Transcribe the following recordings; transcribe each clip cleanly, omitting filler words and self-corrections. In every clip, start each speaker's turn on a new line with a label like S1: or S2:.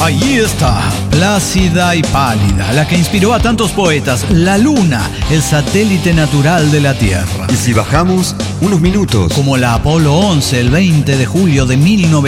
S1: Allí está, plácida y pálida, la que inspiró a tantos poetas, la Luna, el satélite natural de la Tierra.
S2: ¿Y si bajamos unos minutos?
S1: Como la Apolo 11, el 20 de julio de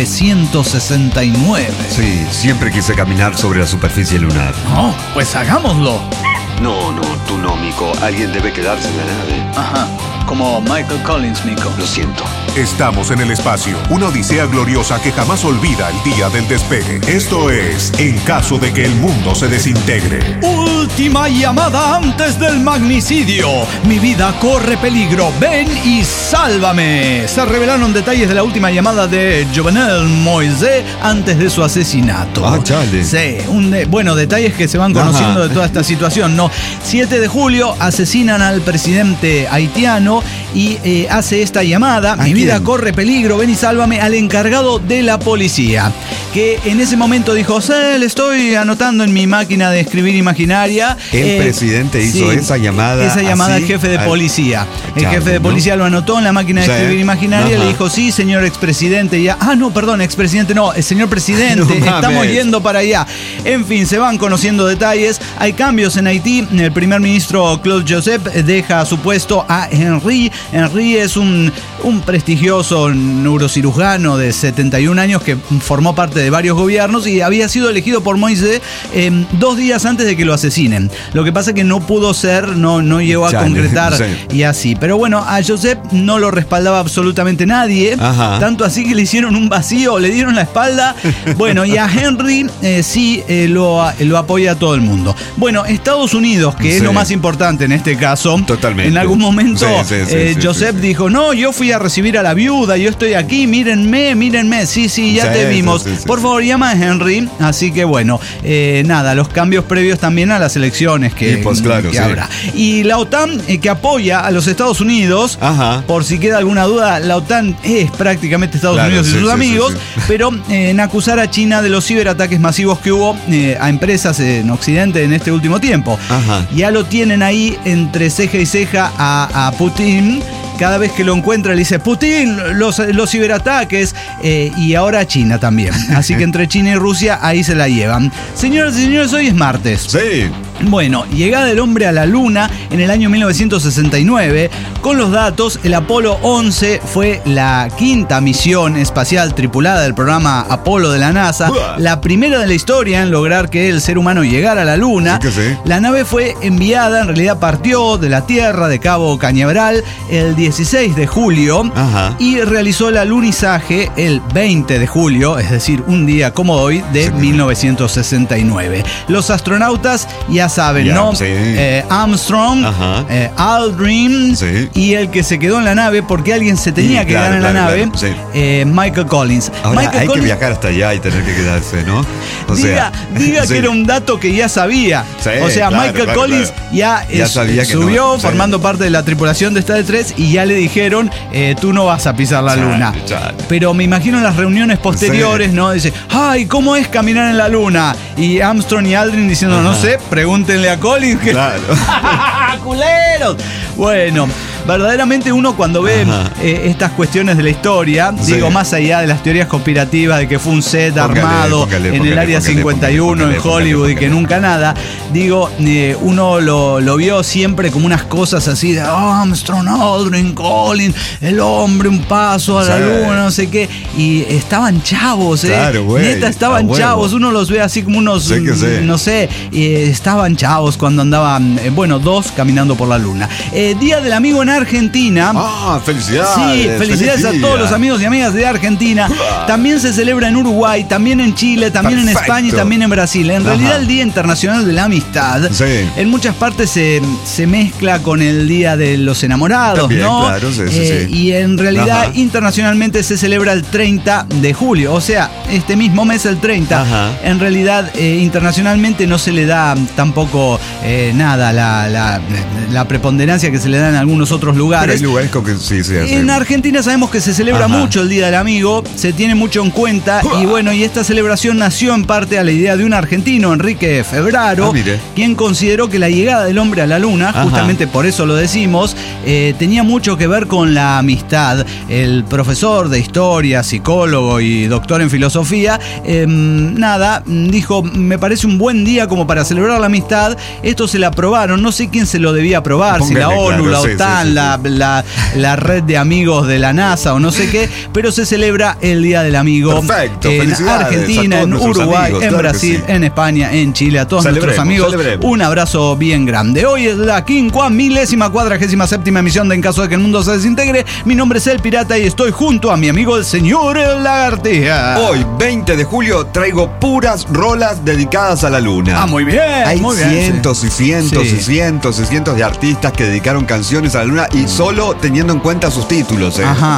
S1: 1969.
S2: Sí, siempre quise caminar sobre la superficie lunar.
S1: No, pues hagámoslo.
S2: No, tú no, Mico. Alguien debe quedarse en la nave.
S1: Ajá, como Michael Collins, Mico.
S2: Lo siento.
S3: Estamos en el espacio, una odisea gloriosa que jamás olvida el día del despegue. Esto es En caso de que el mundo se desintegre.
S1: Última llamada antes del magnicidio. Mi vida corre peligro. Ven y sálvame. Se revelaron detalles de la última llamada de Jovenel Moïse antes de su asesinato.
S2: Ah, chale.
S1: Sí, detalles que se van conociendo de toda esta situación, ¿no? 7 de julio asesinan al presidente haitiano y hace esta llamada. Mi vida corre peligro, ven y sálvame, al encargado de la policía, que en ese momento dijo: le estoy anotando en mi máquina de escribir imaginaria.
S2: El presidente hizo esa llamada.
S1: Esa llamada al jefe de policía. El jefe de policía lo anotó en la máquina de escribir imaginaria. Le dijo: sí, señor expresidente. Ya. Expresidente no, el señor presidente. Estamos yendo para allá. En fin, se van conociendo detalles. Hay cambios en Haití. El primer ministro Claude Joseph deja a su puesto a Henry. Henry es un prestigioso neurocirujano de 71 años que formó parte de varios gobiernos y había sido elegido por Moïse 2 días antes de que lo asesinen. Lo que pasa es que no pudo ser, no llegó a concretar y así. Pero bueno, a Joseph no lo respaldaba absolutamente nadie. Ajá. Tanto así que le hicieron un vacío, le dieron la espalda. Bueno, y a Henry lo apoya todo el mundo. Bueno, Estados Unidos, que es lo más importante en este caso.
S2: Totalmente.
S1: En algún momento Joseph dijo: no, yo fui a recibir a la viuda, yo estoy aquí, mírenme. Sí, ya te vimos. Por favor, llama a Henry. Así que bueno, los cambios previos también a las elecciones que habrá. Y la OTAN, que apoya a los Estados Unidos. Ajá. Por si queda alguna duda, la OTAN es prácticamente Estados Unidos y sus amigos, pero en acusar a China de los ciberataques masivos que hubo a empresas en Occidente en este último tiempo. Ajá. Ya lo tienen ahí entre ceja y ceja a Putin. Cada vez que lo encuentra le dice: Putin, los ciberataques, y ahora China también. Así que entre China y Rusia ahí se la llevan. Señoras y señores, hoy es martes.
S2: Sí.
S1: Bueno, llegada del hombre a la Luna en el año 1969. Con los datos, el Apolo 11 fue la 5ª misión espacial tripulada del programa Apolo de la NASA. La primera de la historia en lograr que el ser humano llegara a la Luna. La nave fue enviada, en realidad partió de la Tierra, de Cabo Cañaveral, el 16 de julio. Ajá. Y realizó el alunizaje el 20 de julio, es decir, un día como hoy, de 1969. Los astronautas ya saben, ¿no? Sí. Armstrong, Aldrin, y el que se quedó en la nave, porque alguien se tenía que quedar en la nave, Michael Collins.
S2: Ahora hay que viajar hasta allá y tener que quedarse, ¿no?
S1: Diga que era un dato que ya sabía. Michael Collins ya sabía que subió formando parte de la tripulación de Star Trek y ya le dijeron: tú no vas a pisar la Luna. Pero me imagino en las reuniones posteriores, ¿no? Dice: ay, ¿cómo es caminar en la Luna? Y Armstrong y Aldrin diciendo: no sé, pregúntenle a Collins. Claro. ¡Culeros! Bueno, verdaderamente uno cuando ve estas cuestiones de la historia, digo, más allá de las teorías conspirativas de que fue un set armado en el Área 51 en Hollywood y que nunca nada, digo, uno lo vio siempre como unas cosas así de Armstrong, Aldrin, Collins, el hombre, un paso a la Luna, no sé qué, y estaban chavos,
S2: Claro, güey.
S1: Neta, estaban chavos, uno los ve así como unos, no sé, estaban chavos cuando andaban, 2 caminando por la Luna. Día del amigo en Argentina.
S2: ¡Felicidades!
S1: Sí, felicidades a todos los amigos y amigas de Argentina. También se celebra en Uruguay, también en Chile, también en España y también en Brasil. En realidad, el Día Internacional de la Amistad, en muchas partes se mezcla con el Día de los Enamorados, también, ¿no? Claro, y en realidad, internacionalmente se celebra el 30 de julio. O sea, este mismo mes, el 30. En realidad, internacionalmente no se le da tampoco la preponderancia que se le da en algunos otros otros lugares.
S4: Pero hay lugares con que sí.
S1: En Argentina sabemos que se celebra mucho el Día del Amigo, se tiene mucho en cuenta y bueno, y esta celebración nació en parte a la idea de un argentino, Enrique Febraro, quien consideró que la llegada del hombre a la luna, justamente por eso lo decimos, tenía mucho que ver con la amistad. El profesor de historia, psicólogo y doctor en filosofía, dijo, me parece un buen día como para celebrar la amistad. Esto se la aprobaron, no sé quién se lo debía aprobar, si la ONU, la OTAN, la red de amigos de la NASA o no sé qué, pero se celebra el Día del Amigo.
S4: Perfecto,
S1: en Argentina, en Uruguay, amigos, en Brasil, en España, en Chile, a todos nuestros amigos, un abrazo bien grande. Hoy es la 547ª emisión de En Caso de que el Mundo se Desintegre. Mi nombre es El Pirata y estoy junto a mi amigo el señor Lagartija.
S4: Hoy, 20 de julio, traigo puras rolas dedicadas a la luna.
S1: Muy bien.
S4: Hay
S1: muy
S4: cientos
S1: bien,
S4: y cientos y cientos y cientos de artistas que dedicaron canciones a la luna y solo teniendo en cuenta sus títulos.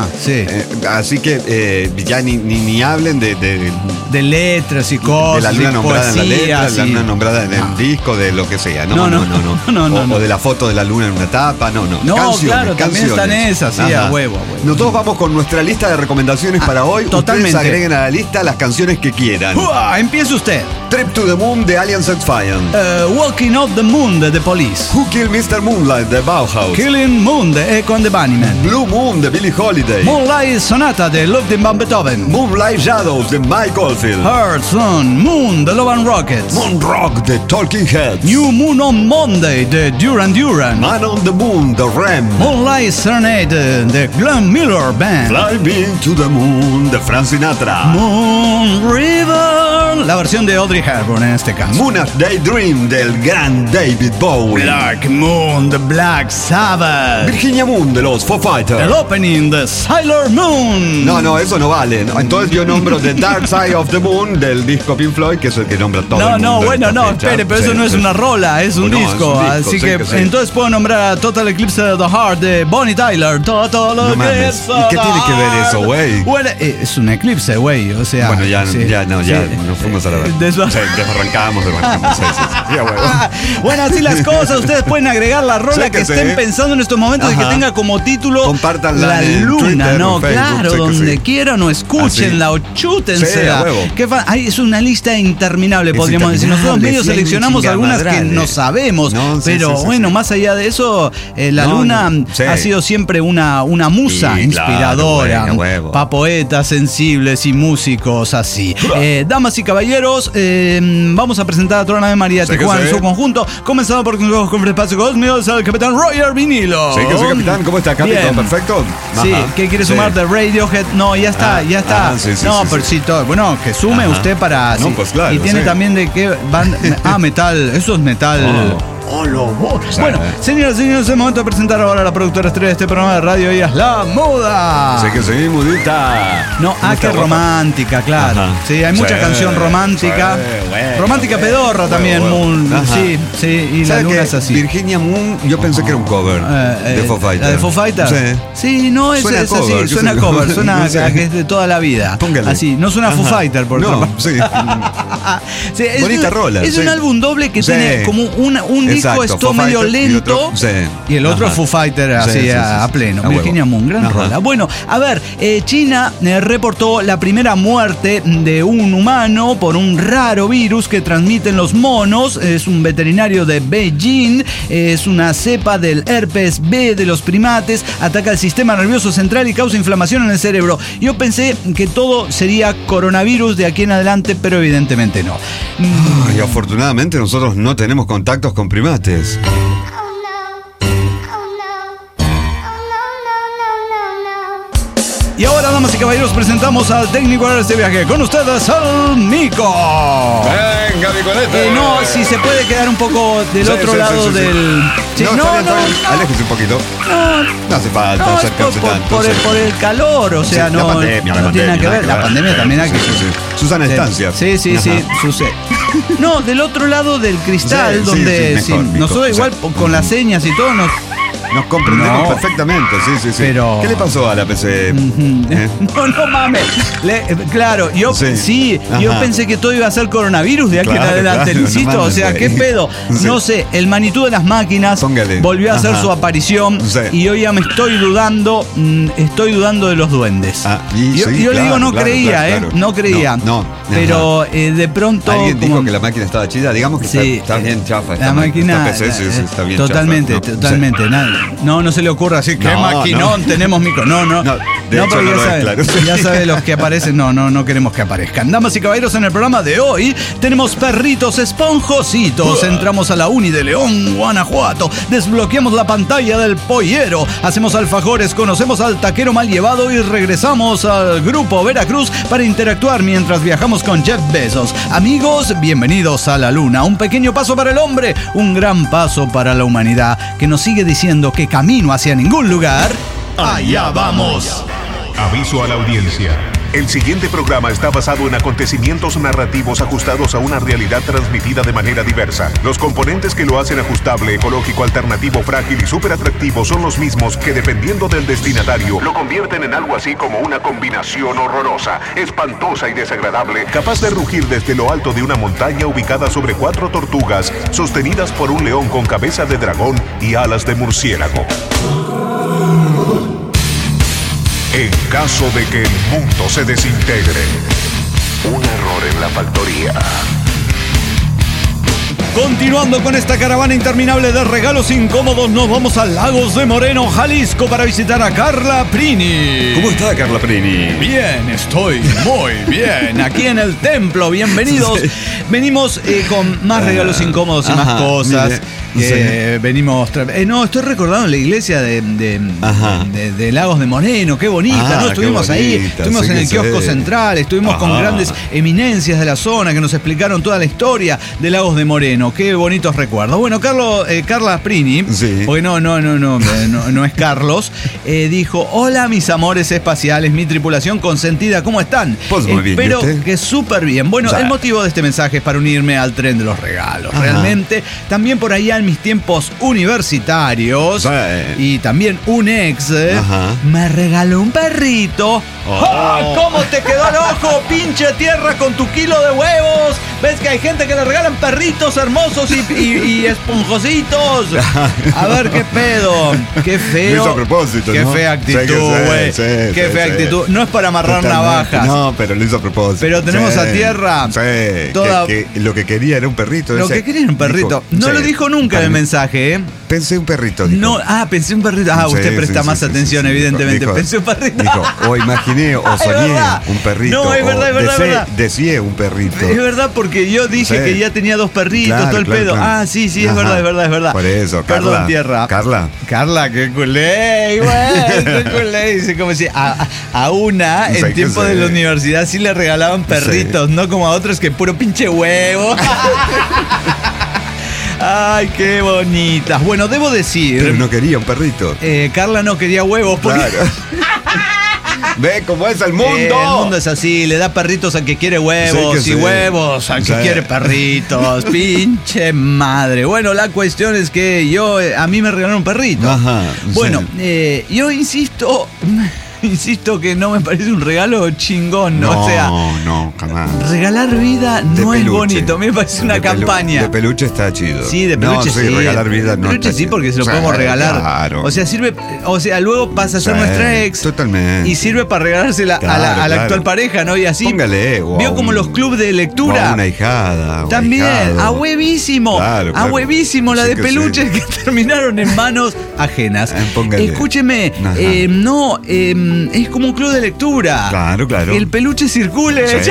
S4: Así que ya ni hablen
S1: de letras y cosas.
S4: De la luna nombrada
S1: poesía,
S4: en la letra, de la luna nombrada en el disco, de lo que sea. No. O de la foto de la luna en una tapa, no.
S1: No, claro, también están esas, a huevo.
S4: Nosotros vamos con nuestra lista de recomendaciones para hoy.
S1: Totalmente.
S4: Ustedes agreguen a la lista las canciones que quieran.
S1: Empiece usted.
S4: Trip to the Moon de Alien Sex Fire.
S1: Walking Off the Moon de The Police.
S4: Who Killed Mr. Moonlight de Bauhaus.
S1: Killing Moon de Echo and the Bunnymen.
S4: Blue Moon de Billie Holiday.
S1: Moonlight Sonata de Ludwig van Beethoven.
S4: Moonlight Shadows de Mike Oldfield.
S1: Heart Sun Moon de Love and Rockets.
S4: Moon Rock de Talking Heads.
S1: New Moon on Monday de Duran Duran.
S4: Man on the Moon de Rem.
S1: Moonlight Serenade de Glenn Miller Band.
S4: Fly Me to the Moon de Frank Sinatra.
S1: Moon River, la versión de Audrey Hepburn en este caso.
S4: Moonage Daydream del gran David Bowie.
S1: Black Moon de Black Sabbath.
S4: Virginia Moon de los Foo Fighters.
S1: El Opening de Sailor Moon.
S4: No, eso no vale. Entonces yo nombro The Dark Side of the Moon del disco Pink Floyd, que es el que nombra todo el mundo.
S1: Espere, pero eso no es una rola, es un disco. Así que entonces puedo nombrar a Total Eclipse of the Heart de Bonnie Tyler. Total Eclipse.
S4: ¿Y qué tiene que ver eso, güey?
S1: Bueno, es un eclipse, güey. O sea.
S4: Bueno, ya nos fuimos a la verdad. Desarrancamos.
S1: Bueno, así las cosas. Ustedes pueden agregar la rola que estén pensando en estos momentos y que tenga como título
S4: Compártanla
S1: La Luna,
S4: Twitter,
S1: ¿no?
S4: Facebook,
S1: Claro, donde quieran o escúchenla o chútensela. Es una lista interminable, podríamos decir. Nosotros medio seleccionamos algunas que no sabemos. Pero bueno, más allá de eso, la Luna ha sido siempre una musa inspiradora para poetas sensibles y músicos así. Damas y caballeros, vamos a presentar a Torna de María Tijuana en su conjunto, comenzando por el espacio cósmico, el capitán Roger Vinilo.
S4: Sí, capitán, ¿cómo está, capitán? ¿Perfecto?
S1: Sí, ¿qué quiere sumar de Radiohead? No, ya está. Pero sí, todo. Bueno, que sume usted para...
S4: No, pues claro.
S1: Y tiene también de qué banda... metal, eso es metal... Bueno, señoras y señores, es el momento de presentar ahora a la productora estrella de este programa de radio. Ella es La Muda.
S4: Sí, que sí, mudita.
S1: No, qué romántica, claro. Sí, hay mucha canción romántica. Romántica pedorra también, Moon. Sí, y La Luna es así.
S4: Virginia Moon, yo pensé que era un cover de Foo Fighters.
S1: ¿La de Foo Fighters? Sí, no, es así, suena cover, suena que es de toda la vida.
S4: Póngale.
S1: Así, no suena Foo Fighters, por
S4: no, sí. Bonita rola.
S1: Es un álbum doble que tiene como un disco es todo medio lento y el otro Foo Fighter así a pleno. Virginia Moon, gran rola. Bueno, a ver, China reportó la primera muerte de un humano por un raro virus que transmiten los monos. Es un veterinario de Beijing, es una cepa del herpes B de los primates, ataca el sistema nervioso central y causa inflamación en el cerebro. Yo pensé que todo sería coronavirus de aquí en adelante, pero evidentemente no.
S4: Y afortunadamente nosotros no tenemos contactos con primates.
S1: Y ahora, damas y caballeros, presentamos al técnico de este viaje. Con ustedes, al Mico.
S4: Venga, Micolete.
S1: No, si se puede quedar un poco del otro lado del...
S4: Sí, no, aléjese un poquito. No hace falta acercarse tanto.
S1: Por el calor, o sea, no tiene nada que ver. La pandemia también hay que...
S4: Susana Estancia.
S1: Sí, sucede. No, del otro lado del cristal, donde nosotros igual con las señas y todo nos...
S4: Nos comprendemos perfectamente, sí.
S1: Pero...
S4: ¿Qué le pasó a la PC?
S1: No mames. Claro, yo pensé que todo iba a ser coronavirus de aquí en adelante, Luisito. O sea, ¿qué pedo? No sé, el Manitou de las máquinas volvió a hacer su aparición y hoy ya me estoy dudando de los duendes. Yo le digo, no creía. No creía. Pero de pronto...
S4: Alguien dijo que la máquina estaba chida, digamos que está bien chafa.
S1: La máquina
S4: está bien
S1: totalmente. No se le ocurra así, ¿qué maquinón tenemos micro? No, porque ya sabe los que aparecen, no queremos que aparezcan. Damas y caballeros, en el programa de hoy tenemos perritos esponjositos. Entramos a la Uni de León, Guanajuato, desbloqueamos la pantalla del pollero, hacemos alfajores, conocemos al taquero mal llevado y regresamos al Grupo Veracruz para interactuar mientras viajamos con Jeff Bezos. Amigos, bienvenidos a la Luna. Un pequeño paso para el hombre, un gran paso para la humanidad, que nos sigue diciendo que camino hacia ningún lugar, allá vamos.
S3: Aviso a la audiencia. El siguiente programa está basado en acontecimientos narrativos ajustados a una realidad transmitida de manera diversa. Los componentes que lo hacen ajustable, ecológico, alternativo, frágil y súper atractivo son los mismos que, dependiendo del destinatario, lo convierten en algo así como una combinación horrorosa, espantosa y desagradable, capaz de rugir desde lo alto de una montaña ubicada sobre 4 tortugas, sostenidas por un león con cabeza de dragón y alas de murciélago. En caso de que el mundo se desintegre. Un error en la factoría.
S1: Continuando con esta caravana interminable de regalos incómodos, nos vamos a Lagos de Moreno, Jalisco, para visitar a Carla Prini.
S4: ¿Cómo está Carla Prini?
S1: Bien, estoy muy bien. Aquí en el templo, bienvenidos. Venimos con más regalos incómodos y más cosas. Venimos... estoy recordando la iglesia de Lagos de Moreno, qué bonita, ¿no? Estuvimos ahí, estuvimos en el kiosco central, estuvimos con grandes eminencias de la zona que nos explicaron toda la historia de Lagos de Moreno. Qué bonitos recuerdos. Bueno, Carla Prini, porque no es Carlos, dijo: hola mis amores espaciales, mi tripulación consentida, ¿cómo están?
S4: Pues muy bien.
S1: Espero que súper bien. Bueno, el motivo de este mensaje es para unirme al tren de los regalos. Realmente, también por allá en mis tiempos universitarios y también un ex me regaló un perrito. ¿Cómo te quedó el ojo, pinche tierra, con tu kilo de huevos? ¿Ves que hay gente que le regalan perritos hermosos y esponjositos? A ver, qué pedo. Qué feo.
S4: Lo hizo a propósito,
S1: qué fea actitud, güey. Qué fea actitud. No es para amarrar navajas.
S4: No, pero lo hizo a propósito.
S1: Pero tenemos a tierra.
S4: Toda... que lo que quería era un perrito.
S1: Lo que quería era un perrito. No lo dijo nunca en el mensaje,
S4: Pensé un perrito. Dijo.
S1: No, pensé un perrito. Usted presta más atención, evidentemente. Pensé un perrito.
S4: Dijo, o imaginé o soñé un perrito.
S1: No, es verdad, es verdad.
S4: Deseé un perrito.
S1: Es verdad, porque yo dije que ya tenía 2 perritos, todo el pedo. Claro. Sí, es verdad.
S4: Por eso,
S1: Perdón,
S4: Carla.
S1: tierra. Carla, qué culé, güey. Qué culé. Dice como si a una, en tiempo de la universidad, sí le regalaban perritos, no como a otros que puro pinche huevo. Ay, qué bonitas. Bueno, debo decir...
S4: Pero no quería un perrito.
S1: Carla no quería huevos. Porque...
S4: Claro. Ve cómo es el mundo.
S1: El mundo es así, le da perritos al que quiere huevos y huevos al que quiere perritos. Pinche madre. Bueno, la cuestión es que a mí me regalaron un perrito. Bueno, yo insisto que no me parece un regalo chingón, ¿no? O sea,
S4: no, jamás.
S1: Regalar vida no es bonito, a mí me parece una campaña.
S4: De peluche está chido.
S1: Sí, de peluche sí.
S4: Regalar vida no.
S1: De peluche sí, porque se lo podemos regalar. Claro. O sea, sirve, luego pasa a ser nuestra ex.
S4: Totalmente.
S1: Y sirve para regalársela a la actual pareja, ¿no? Y así.
S4: Póngale,
S1: vio como los clubes de lectura.
S4: O una hijada.
S1: También, a huevísimo. Claro. A huevísimo la de peluches que terminaron en manos ajenas.
S4: Póngale.
S1: Escúcheme, es como un club de lectura.
S4: Claro.
S1: Que el peluche circule. Sí.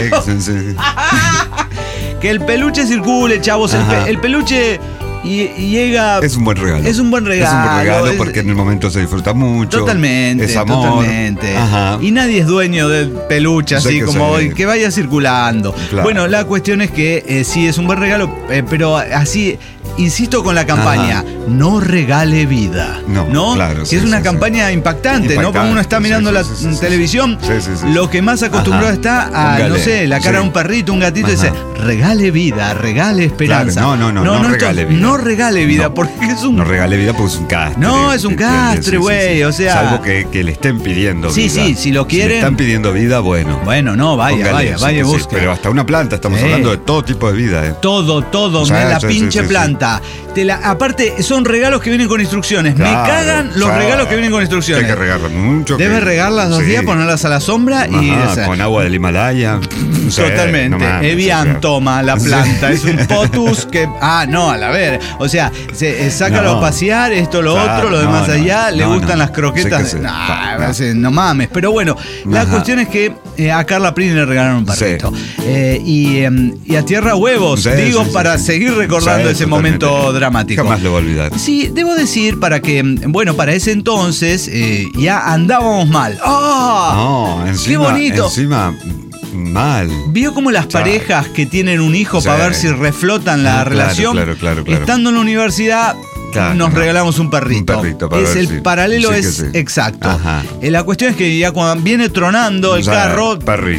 S1: Que el peluche circule, chavos. El peluche llega...
S4: Es un buen regalo.
S1: Es un buen regalo.
S4: Porque en el momento se disfruta mucho.
S1: Totalmente.
S4: Es amor.
S1: Totalmente. Y nadie es dueño del peluche, así como hoy, que vaya circulando. Claro. Bueno, la cuestión es que sí es un buen regalo, pero así... insisto con la campaña, no regale vida. No, claro. Que es una campaña impactante, ¿no? Cuando uno está mirando la televisión, lo que más acostumbrado está a, no sé, la cara de un perrito, un gatito, y dice, regale vida, regale esperanza.
S4: Claro, no regale vida.
S1: No regale vida, porque es un...
S4: No regale vida porque es un castre.
S1: No, es un castre, güey, o sea...
S4: Salvo que le estén pidiendo vida.
S1: Sí, si lo quieren...
S4: Si le están pidiendo vida, bueno.
S1: Bueno, no, vaya, busque.
S4: Pero hasta una planta, estamos hablando de todo tipo de vida.
S1: Todo, la pinche planta. Aparte, son regalos que vienen con instrucciones. Claro, me cagan los regalos que vienen con instrucciones.
S4: Hay que regarlas mucho.
S1: Debes regarlas 2 días, ponerlas a la sombra y...
S4: con agua del Himalaya.
S1: Totalmente. Evian toma la planta. Es un potus que... a la ver. O sea, sácalo a pasear, esto, lo otro, lo demás allá. Le gustan las croquetas. No mames. Pero bueno, la cuestión es que a Carla Prini le regalaron un perrito. Y a Tierra Huevos, para seguir recordando ese momento dramático.
S4: Jamás lo voy a olvidar.
S1: Sí, debo decir, para ese entonces ya andábamos mal. ¡Qué bonito!
S4: Encima, mal.
S1: ¿Vio como las parejas que tienen un hijo para ver si reflotan la relación?
S4: Claro.
S1: Estando en la universidad... nos regalamos un perrito. El paralelo es exacto. La cuestión es que ya cuando viene tronando el carro,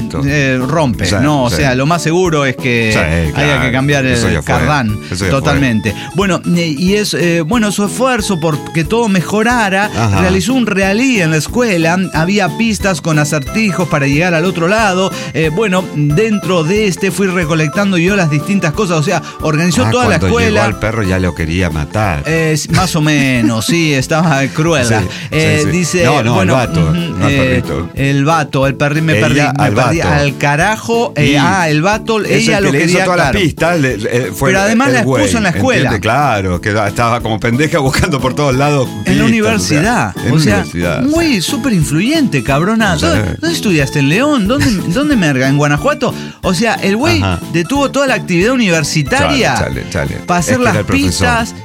S1: rompe. O sea, lo más seguro es que haya que cambiar el cardán. Totalmente. Bueno, y su esfuerzo por que todo mejorara, realizó un rally en la escuela. Había pistas con acertijos para llegar al otro lado. Dentro de fui recolectando yo las distintas cosas. O sea, organizó toda la escuela.
S4: Llegó al perro ya lo quería matar.
S1: Más o menos, sí, estaba cruel. Dice,
S4: el vato, no el perrito.
S1: El vato, me perdí. Al carajo, el vato, ella lo quería.
S4: Hizo todas las pistas,
S1: pero además la expuso en la escuela.
S4: ¿Entiende? Claro, que estaba como pendeja buscando por todos lados.
S1: En la universidad. Muy súper influyente, cabrona. ¿Dónde estudiaste? ¿En León? ¿Dónde merga? ¿En Guanajuato? O sea, el güey detuvo toda la actividad universitaria para hacer las pistas.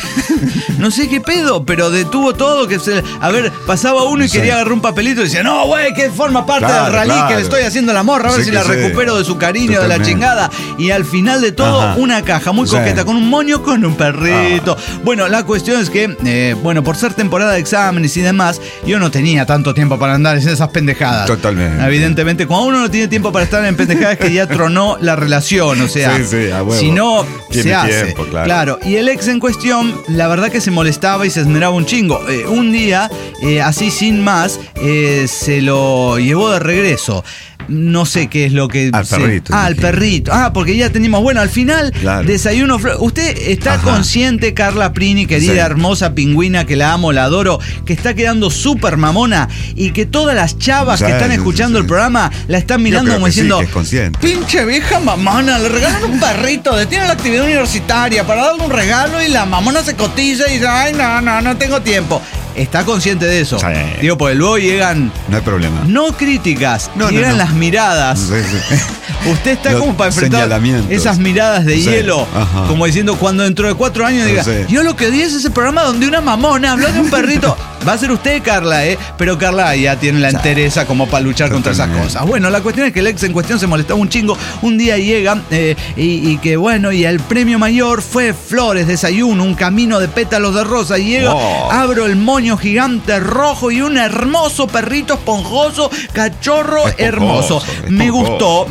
S1: No sé qué pedo, pero detuvo todo. Pasaba uno y quería agarrar un papelito y decía, no, güey, que forma parte del rally que le estoy haciendo a la morra, a ver si la recupero de su cariño, de la chingada. Y al final de todo, una caja muy coqueta con un moño, con un perrito. Bueno, la cuestión es que, por ser temporada de exámenes y demás, yo no tenía tanto tiempo para andar en esas pendejadas.
S4: Totalmente.
S1: Evidentemente, cuando uno no tiene tiempo para estar en pendejadas es que ya tronó la relación, o sea, si no, se hace. Claro, y el ex en cuestión, la verdad que se molestaba y se esmeraba un chingo. Un día, así sin más, se lo llevó de regreso. No sé qué es lo que...
S4: Al perrito.
S1: Al perrito. Porque ya teníamos... Al final, desayuno... ¿Usted está consciente, Carla Prini, querida, hermosa pingüina, que la amo, la adoro, que está quedando súper mamona y que todas las chavas que están escuchando el programa la están mirando como diciendo... Pinche vieja mamona, le regalan un perrito, detiene la actividad universitaria para darle un regalo y la mamona se cotiza y dice, ay, no tengo tiempo. Está consciente de eso. Digo, porque luego llegan...
S4: No hay problema.
S1: No críticas, llegan las miradas. Usted está como para enfrentar esas miradas de hielo, como diciendo, cuando dentro de 4 años diga, yo lo que di es ese programa donde una mamona habló de un perrito. Va a ser usted, Carla, pero Carla ya tiene la entereza como para luchar contra esas cosas. Bueno, la cuestión es que el ex en cuestión se molestaba un chingo. Un día llega y el premio mayor fue flores, desayuno, un camino de pétalos de rosa. Y llega, abro el moño gigante rojo y un hermoso perrito esponjoso, cachorro hermoso. Me gustó.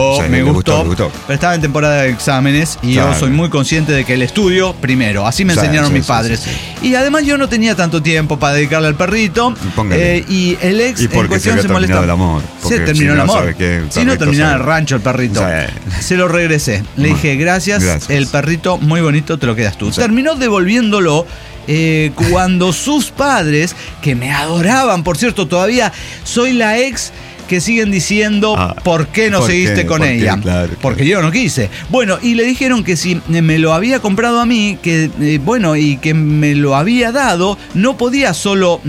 S1: Pero estaba en temporada de exámenes y yo soy muy consciente de que el estudio primero. Así me enseñaron mis padres. Y además yo no tenía tanto tiempo para dedicarle al perrito. Y el ex en cuestión se molestó. Se terminó el amor. Si no terminaba el rancho el perrito. Se lo regresé. Le dije, gracias. El perrito muy bonito, te lo quedas tú. Terminó devolviéndolo. Cuando sus padres, que me adoraban, por cierto, todavía soy la ex que siguen diciendo ¿por qué no seguiste con ella? Claro. Porque yo no quise. Bueno, y le dijeron que si me lo había comprado a mí, que y que me lo había dado, no podía solo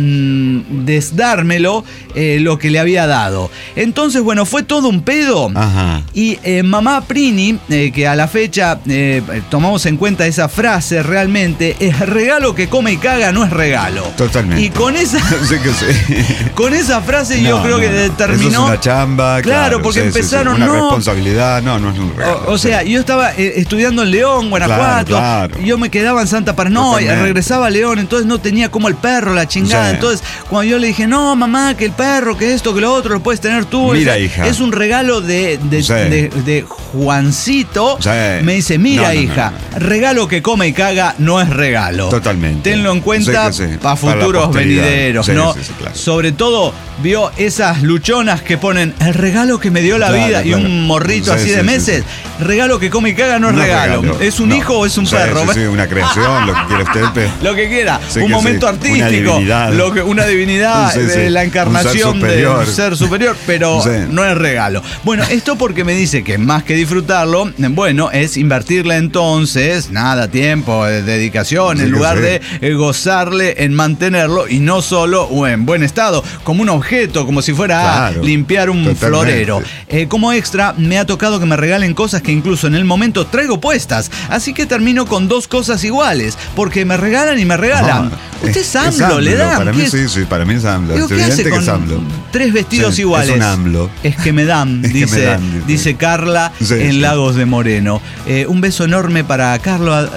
S1: desdármelo lo que le había dado. Entonces, fue todo un pedo. Y mamá Prini, que a la fecha tomamos en cuenta esa frase realmente, es regalo que come y caga, no es regalo.
S4: Totalmente.
S1: Y con esa con esa frase yo creo que determinó
S4: es una chamba.
S1: Claro, porque empezaron,
S4: una responsabilidad, no es un regalo.
S1: O sea, yo estaba estudiando en León, Guanajuato,
S4: claro.
S1: Yo me quedaba en Santa Paranoia, regresaba a León, entonces no tenía como el perro, la chingada. Entonces, cuando yo le dije, no, mamá, que el perro, que esto, que lo otro, lo puedes tener tú.
S4: Mira, hija.
S1: Es un regalo de Juancito. Me dice, mira, hija, regalo que come y caga no es regalo.
S4: Totalmente.
S1: Tenlo en cuenta para futuros venideros, ¿no? Claro. Sobre todo, vio esas luchonas que ponen el regalo que me dio la vida y un morrito así de meses. Regalo que come y caga no es regalo. ¿Es un hijo o es un perro?
S4: Sí, una creación, lo que quiera usted.
S1: Lo que quiera. Un momento artístico. Una divinidad. La encarnación de un ser superior, pero no es regalo. Bueno, esto porque me dice que más que disfrutarlo, bueno, es invertirle entonces, tiempo, dedicación, en lugar de gozarle en mantenerlo y no solo en buen estado, como un objeto, como si fuera a limpiar un florero. Como extra, me ha tocado que me regalen cosas que incluso en el momento traigo puestas, así que termino con dos cosas iguales, porque me regalan y me regalan. ¿Usted es AMLO? ¿Le dan?
S4: Para mí sí, para mí es AMLO.
S1: Digo, ¿qué hace con 3 vestidos iguales?
S4: Es un AMLO.
S1: Es que me dan, dice Carla en Lagos de Moreno. Un beso enorme para Carlos,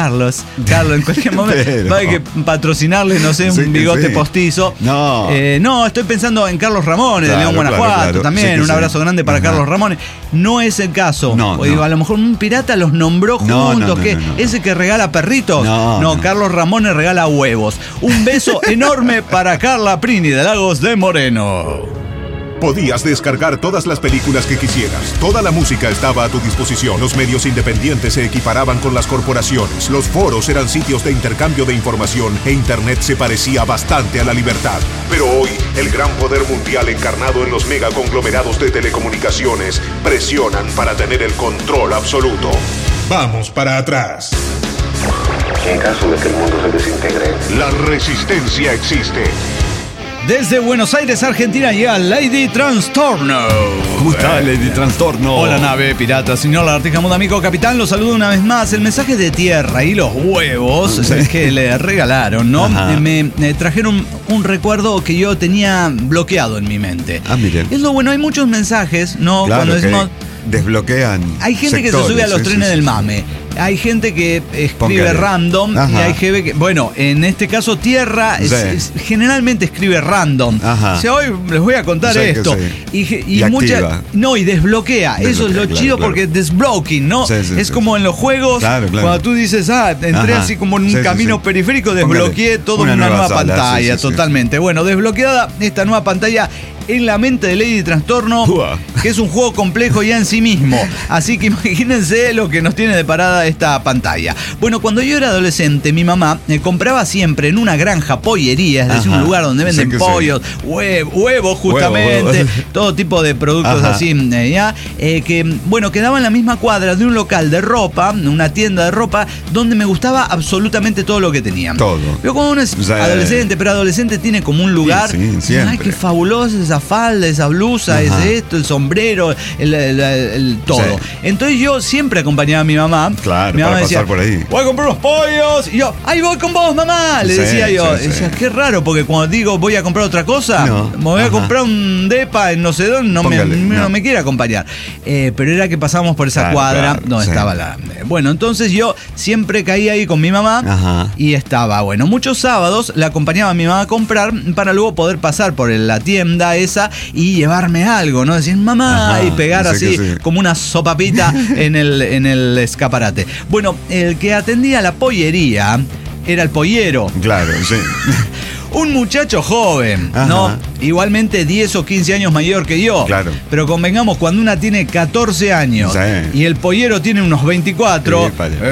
S1: en cualquier momento. Va a que patrocinarle, no sé, un bigote postizo. No, estoy pensando en Carlos Ramones, de León, Guanajuato, también. Un abrazo grande para Carlos Ramones. No es el caso. Digo, a lo mejor un pirata los nombró juntos. ¿Ese que regala perritos? No, Carlos Ramones regala huevos. Un beso enorme para Carla Prini de Lagos de Moreno.
S3: Podías descargar todas las películas que quisieras. Toda la música estaba a tu disposición. Los medios independientes se equiparaban con las corporaciones. Los foros eran sitios de intercambio de información e Internet se parecía bastante a la libertad. Pero hoy, el gran poder mundial encarnado en los megaconglomerados de telecomunicaciones presionan para tener el control absoluto. Vamos para atrás.
S2: En caso de que el mundo se desintegre,
S3: la resistencia existe.
S1: Desde Buenos Aires, Argentina, llega Lady Trastorno.
S4: ¿Cómo está, Lady Trastorno?
S1: Hola, nave pirata, señor Lagartija Mundo, amigo capitán, los saludo una vez más. El mensaje de tierra y los huevos que le regalaron, ¿no? Me trajeron un recuerdo que yo tenía bloqueado en mi mente.
S4: Miren.
S1: Es lo bueno, hay muchos mensajes, ¿no?
S4: Claro,
S1: cuando decimos...
S4: desbloquean.
S1: Hay gente que se sube a los trenes del mame. Hay gente que escribe random y hay gente que, bueno, en este caso Tierra generalmente escribe random. O sea, hoy les voy a contar esto. Y mucha, y desbloquea. Eso es lo chido porque desblocking, ¿no? Es como en los juegos, cuando tú dices, entré así como en un camino periférico, desbloqueé toda una nueva pantalla, totalmente. Bueno, desbloqueada esta nueva pantalla en la mente de Lady Trastorno, que es un juego complejo ya en sí mismo. Así que imagínense lo que nos tiene de parada esta pantalla. Bueno, cuando yo era adolescente, mi mamá compraba siempre en una granja pollería, es decir, un lugar donde venden pollos, huevos justamente, todo tipo de productos así, que, bueno, quedaba en la misma cuadra de un local de ropa, una tienda de ropa, donde me gustaba absolutamente todo lo que tenían. Todo. Pero cuando uno es adolescente tiene como un lugar, ay, qué fabuloso esa falda, esa blusa, es esto, el sombrero, el todo. Entonces yo siempre acompañaba a mi mamá.
S4: Claro,
S1: mi mamá
S4: para
S1: decía,
S4: pasar por ahí.
S1: Voy a comprar unos pollos. Y yo, ahí voy con vos, mamá. Le decía yo. Decía, qué raro, porque cuando digo voy a comprar otra cosa, me voy a comprar un depa en no sé dónde, no me quiere acompañar. Pero era que pasábamos por esa cuadra donde estaba la... Bueno, entonces yo siempre caía ahí con mi mamá y estaba, bueno, muchos sábados la acompañaba a mi mamá a comprar para luego poder pasar por la tienda esa y llevarme algo, ¿no? Decir, mamá, y pegar así como una sopapita en el escaparate. Bueno, el que atendía la pollería era el pollero.
S4: Claro, sí.
S1: Un muchacho joven, ¿no? Igualmente 10 o 15 años mayor que yo. Claro. Pero convengamos, cuando una tiene 14 años y el pollero tiene unos 24,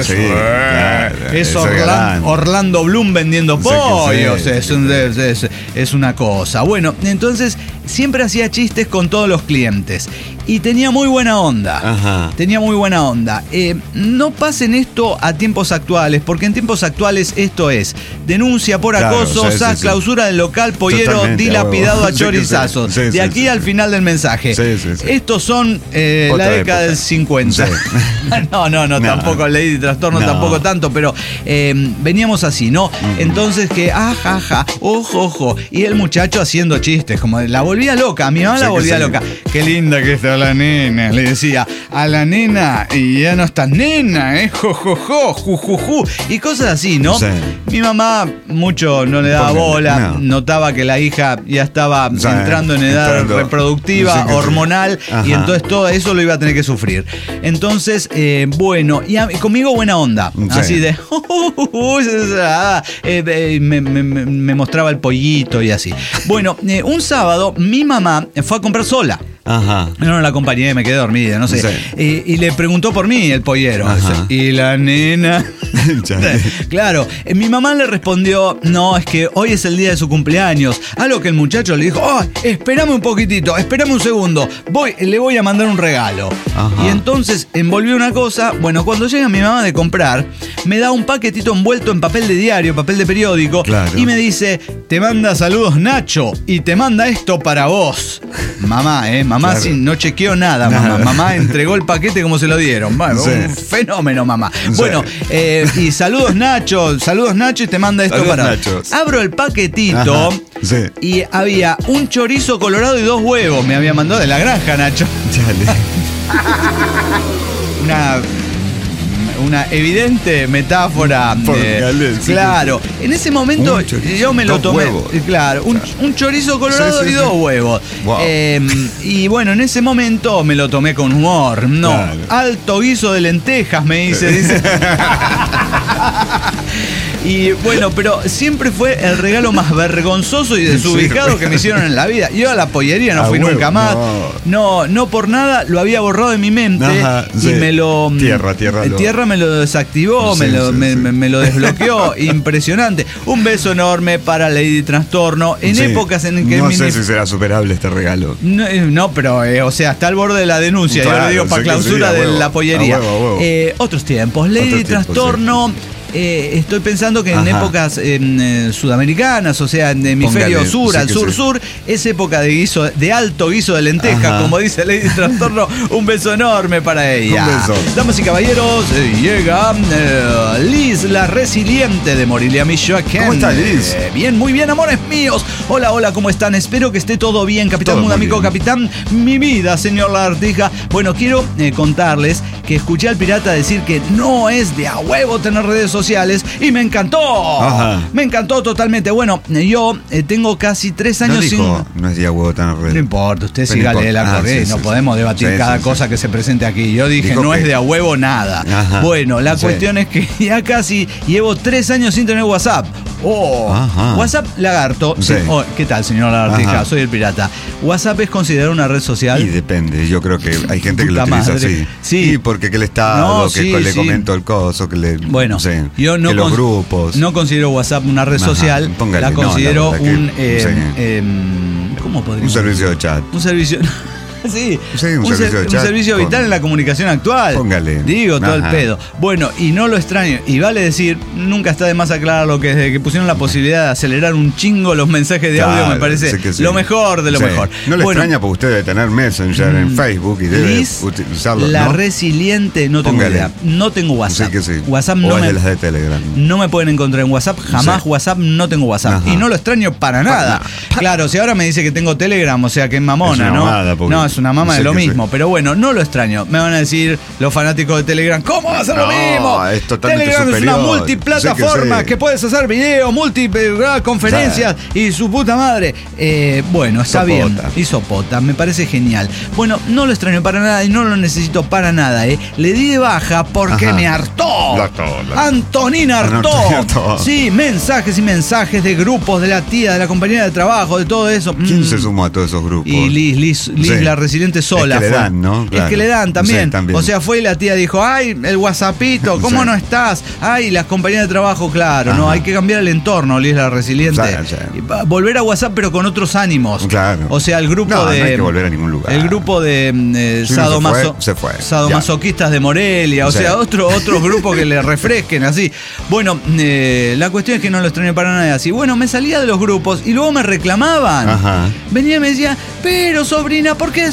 S1: es Orlando Bloom vendiendo pollos. Es una cosa. Bueno, entonces siempre hacía chistes con todos los clientes. Y tenía muy buena onda. Tenía muy buena onda. No pasen esto a tiempos actuales, porque en tiempos actuales esto es denuncia por acoso, clausura del local, pollero dilapidado a chorizazos. De aquí al final del mensaje. Estos son la década del 50. No, tampoco Lady Trastorno, tampoco tanto, pero veníamos así, ¿no? Entonces que, ojo. Y el muchacho haciendo chistes, como la volvía loca, a mi mamá la volvía loca. Qué linda que está la nena, le decía a la nena, y ya no estás nena, jujuju, y cosas así, ¿no? Sí. Mi mamá mucho no le daba bola, notaba que la hija ya estaba entrando en edad reproductiva, hormonal, y entonces todo eso lo iba a tener que sufrir. Entonces, bueno, y conmigo buena onda, así de me mostraba el pollito y así. Bueno, un sábado mi mamá fue a comprar sola. Ajá. No la acompañé, me quedé dormida, no sé. Sí. Y le preguntó por mí el pollero. Ajá. Y la nena. Claro, mi mamá le respondió: no, es que hoy es el día de su cumpleaños. A lo que el muchacho le dijo: oh, espérame un poquitito, espérame un segundo. Le voy a mandar un regalo. Ajá. Y entonces envolvió una cosa. Bueno, cuando llega mi mamá de comprar, me da un paquetito envuelto en papel de diario, papel de periódico. Claro. Y me dice: te manda saludos Nacho y te manda esto para vos. Mamá, mamá claro. No chequeó nada, mamá. Mamá entregó el paquete como se lo dieron. Bueno, sí. Un fenómeno, mamá. Sí. Bueno, y saludos Nacho y te manda esto para vos. Abro el paquetito. Sí. Y había un chorizo colorado y 2 huevos. Me había mandado de la granja, Nacho. Una evidente metáfora. Claro. En ese momento yo me lo tomé. Claro, un chorizo colorado y 2 huevos. Wow. Y bueno, en ese momento me lo tomé con humor. No, claro. Alto guiso de lentejas, me dice. Y bueno, pero siempre fue el regalo más vergonzoso y desubicado que me hicieron en la vida. Yo a la pollería no fui nunca más. No por nada lo había borrado de mi mente. Ajá, y me lo. Tierra me lo desactivó, me lo desbloqueó. Impresionante. Un beso enorme para Lady Trastorno. En épocas en que.
S4: No sé si será superable este regalo.
S1: No, pero, o sea, está al borde de la denuncia. Claro, yo le digo para clausura de la pollería. Otros tiempos. Lady Trastorno. Estoy pensando que en épocas sudamericanas, o sea, en hemisferio sur, al sur, es época de alto guiso de lentejas, como dice Lady Trastorno. Un beso enorme para ella. Un beso. Damas y caballeros, llega Liz, la resiliente de Morelia, Michoacán.
S4: ¿Cómo está, Liz?
S1: Bien, muy bien, amores míos. Hola, ¿cómo están? Espero que esté todo bien, capitán, un amigo capitán. Mi vida, señor Lagartija. Bueno, quiero contarles que escuché al pirata decir que no es de a huevo tener redes sociales y me encantó. Ajá. Me encantó totalmente. Bueno, yo tengo casi 3 años
S4: no es de a huevo tener redes.
S1: No importa, usted sígale la corriente. No podemos debatir cada cosa que se presente aquí. Yo dije, no es de a huevo nada. Ajá. Bueno, la cuestión es que ya casi llevo 3 años sin tener WhatsApp. WhatsApp Lagarto. Sí. ¿Qué tal, señor Lagartija? Soy el pirata. ¿WhatsApp es considerado una red social?
S4: Y depende. Yo creo que hay gente que lo utiliza así. Sí, porque que el Estado, le comento el coso, que le.
S1: Bueno, yo no
S4: los grupos.
S1: No considero WhatsApp una red social. La considero un. ¿Cómo podría?
S4: Un servicio de chat.
S1: Un servicio. Sí,
S4: un
S1: servicio vital en la comunicación actual.
S4: Póngale.
S1: Digo, todo el pedo. Bueno, y no lo extraño. Y vale decir, nunca está de más aclarar lo que desde que pusieron la posibilidad de acelerar un chingo los mensajes de audio, me parece lo mejor de lo mejor.
S4: No le extraña porque usted debe tener Messenger en Facebook y debe utilizarlo.
S1: La resiliente, no tengo idea. No tengo WhatsApp. WhatsApp
S4: no de las de Telegram.
S1: No me pueden encontrar en WhatsApp. Jamás WhatsApp, no tengo WhatsApp. Y no lo extraño para nada. Claro, si ahora me dice que tengo Telegram, o sea que es mamona, ¿no? Es una mama de lo mismo, pero bueno, no lo extraño. Me van a decir los fanáticos de Telegram, ¿cómo va a ser lo mismo?
S4: Es totalmente
S1: Telegram
S4: superior.
S1: Es una multiplataforma que puedes hacer video, conferencias y su puta madre. Bueno, está bien. Y sopota, me parece genial. Bueno, no lo extraño para nada y no lo necesito para nada. Le di de baja porque me hartó. Antonina hartó. Sí, mensajes y mensajes de grupos, de la tía, de la compañera de trabajo, de todo eso.
S4: ¿Quién se sumó a todos esos grupos?
S1: Y Liz la resiliente sola.
S4: Es que le dan, ¿no? Claro.
S1: Es que le dan también. O sea, fue y la tía dijo, ay, el WhatsAppito, ¿cómo no estás? Ay, las compañías de trabajo, claro, no, hay que cambiar el entorno, Liz la resiliente. Volver a WhatsApp, pero con otros ánimos. Claro. O sea, el grupo
S4: no hay que volver a ningún lugar.
S1: El grupo de sadomasoquistas de Morelia, o sea, otros grupos que le refresquen, así. Bueno, la cuestión es que no lo extraño para nada así. Bueno, me salía de los grupos y luego me reclamaban. Venía y me decía, pero sobrina, ¿por qué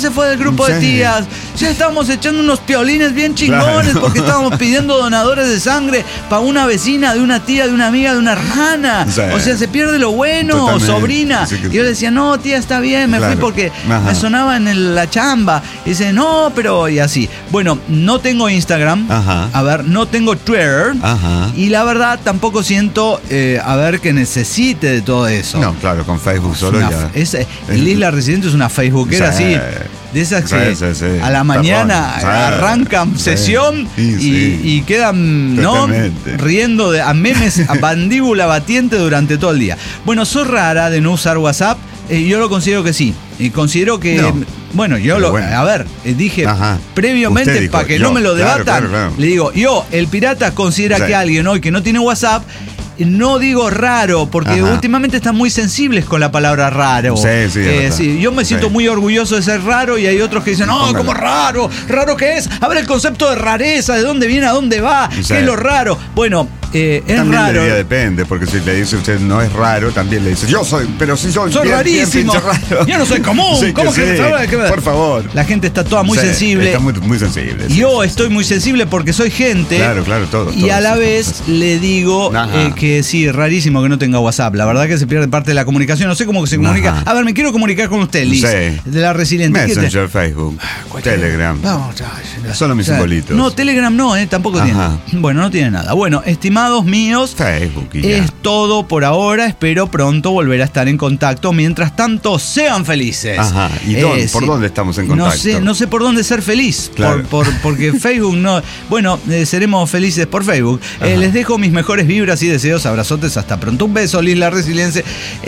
S1: se fue del grupo de tías. Ya estábamos echando unos piolines bien chingones porque estábamos pidiendo donadores de sangre para una vecina, de una tía, de una amiga, de una hermana. O sea, se pierde lo bueno, sobrina. Y yo le decía, no, tía, está bien, me fui porque me sonaba en la chamba. Y dice, no, pero... Y así. Bueno, no tengo Instagram. A ver, no tengo Twitter. Y la verdad, tampoco siento, que necesite de todo eso.
S4: No, claro, con Facebook solo ya.
S1: Isla Residente es una Facebookera así. De esas que a la mañana arrancan sesión y quedan riendo a memes, a mandíbula batiente durante todo el día. Bueno, sos rara de no usar WhatsApp. Yo lo considero que sí. Y considero que... No. Bueno, yo dije previamente, para que no me lo debatan, le digo, el pirata considera que alguien hoy que no tiene WhatsApp, no digo raro, porque últimamente están muy sensibles con la palabra raro. Yo me siento muy orgulloso de ser raro y hay otros que dicen, no, ¿cómo raro? ¿Raro qué es? A ver el concepto de rareza, ¿de dónde viene, a dónde va? ¿Qué es lo raro? Bueno, es
S4: también
S1: raro.
S4: También depende, porque si le dice usted no es raro, también le dice, yo soy, pero si soy bien,
S1: rarísimo.
S4: Bien raro.
S1: Yo no soy común. ¿Cómo que
S4: por favor.
S1: La gente está toda muy sensible.
S4: Está muy sensible.
S1: Yo estoy muy sensible porque soy gente.
S4: Claro, todos.
S1: Y a la vez le digo que sí, rarísimo que no tenga WhatsApp. La verdad que se pierde parte de la comunicación. No sé cómo se comunica. A ver, me quiero comunicar con usted, Liz. De la Resiliente.
S4: Messenger, Facebook, Telegram. Solo mis simbolitos.
S1: No, Telegram no, tampoco tiene. Bueno, no tiene nada. Bueno, estimados míos,
S4: Facebook
S1: es todo por ahora. Espero pronto volver a estar en contacto. Mientras tanto, sean felices.
S4: ¿Y por dónde estamos en contacto?
S1: No sé por dónde ser feliz. Claro. Porque Facebook no... Bueno, seremos felices por Facebook. Les dejo mis mejores vibras y deseos. Abrazotes, hasta pronto. Un beso, Liz, la Resiliencia.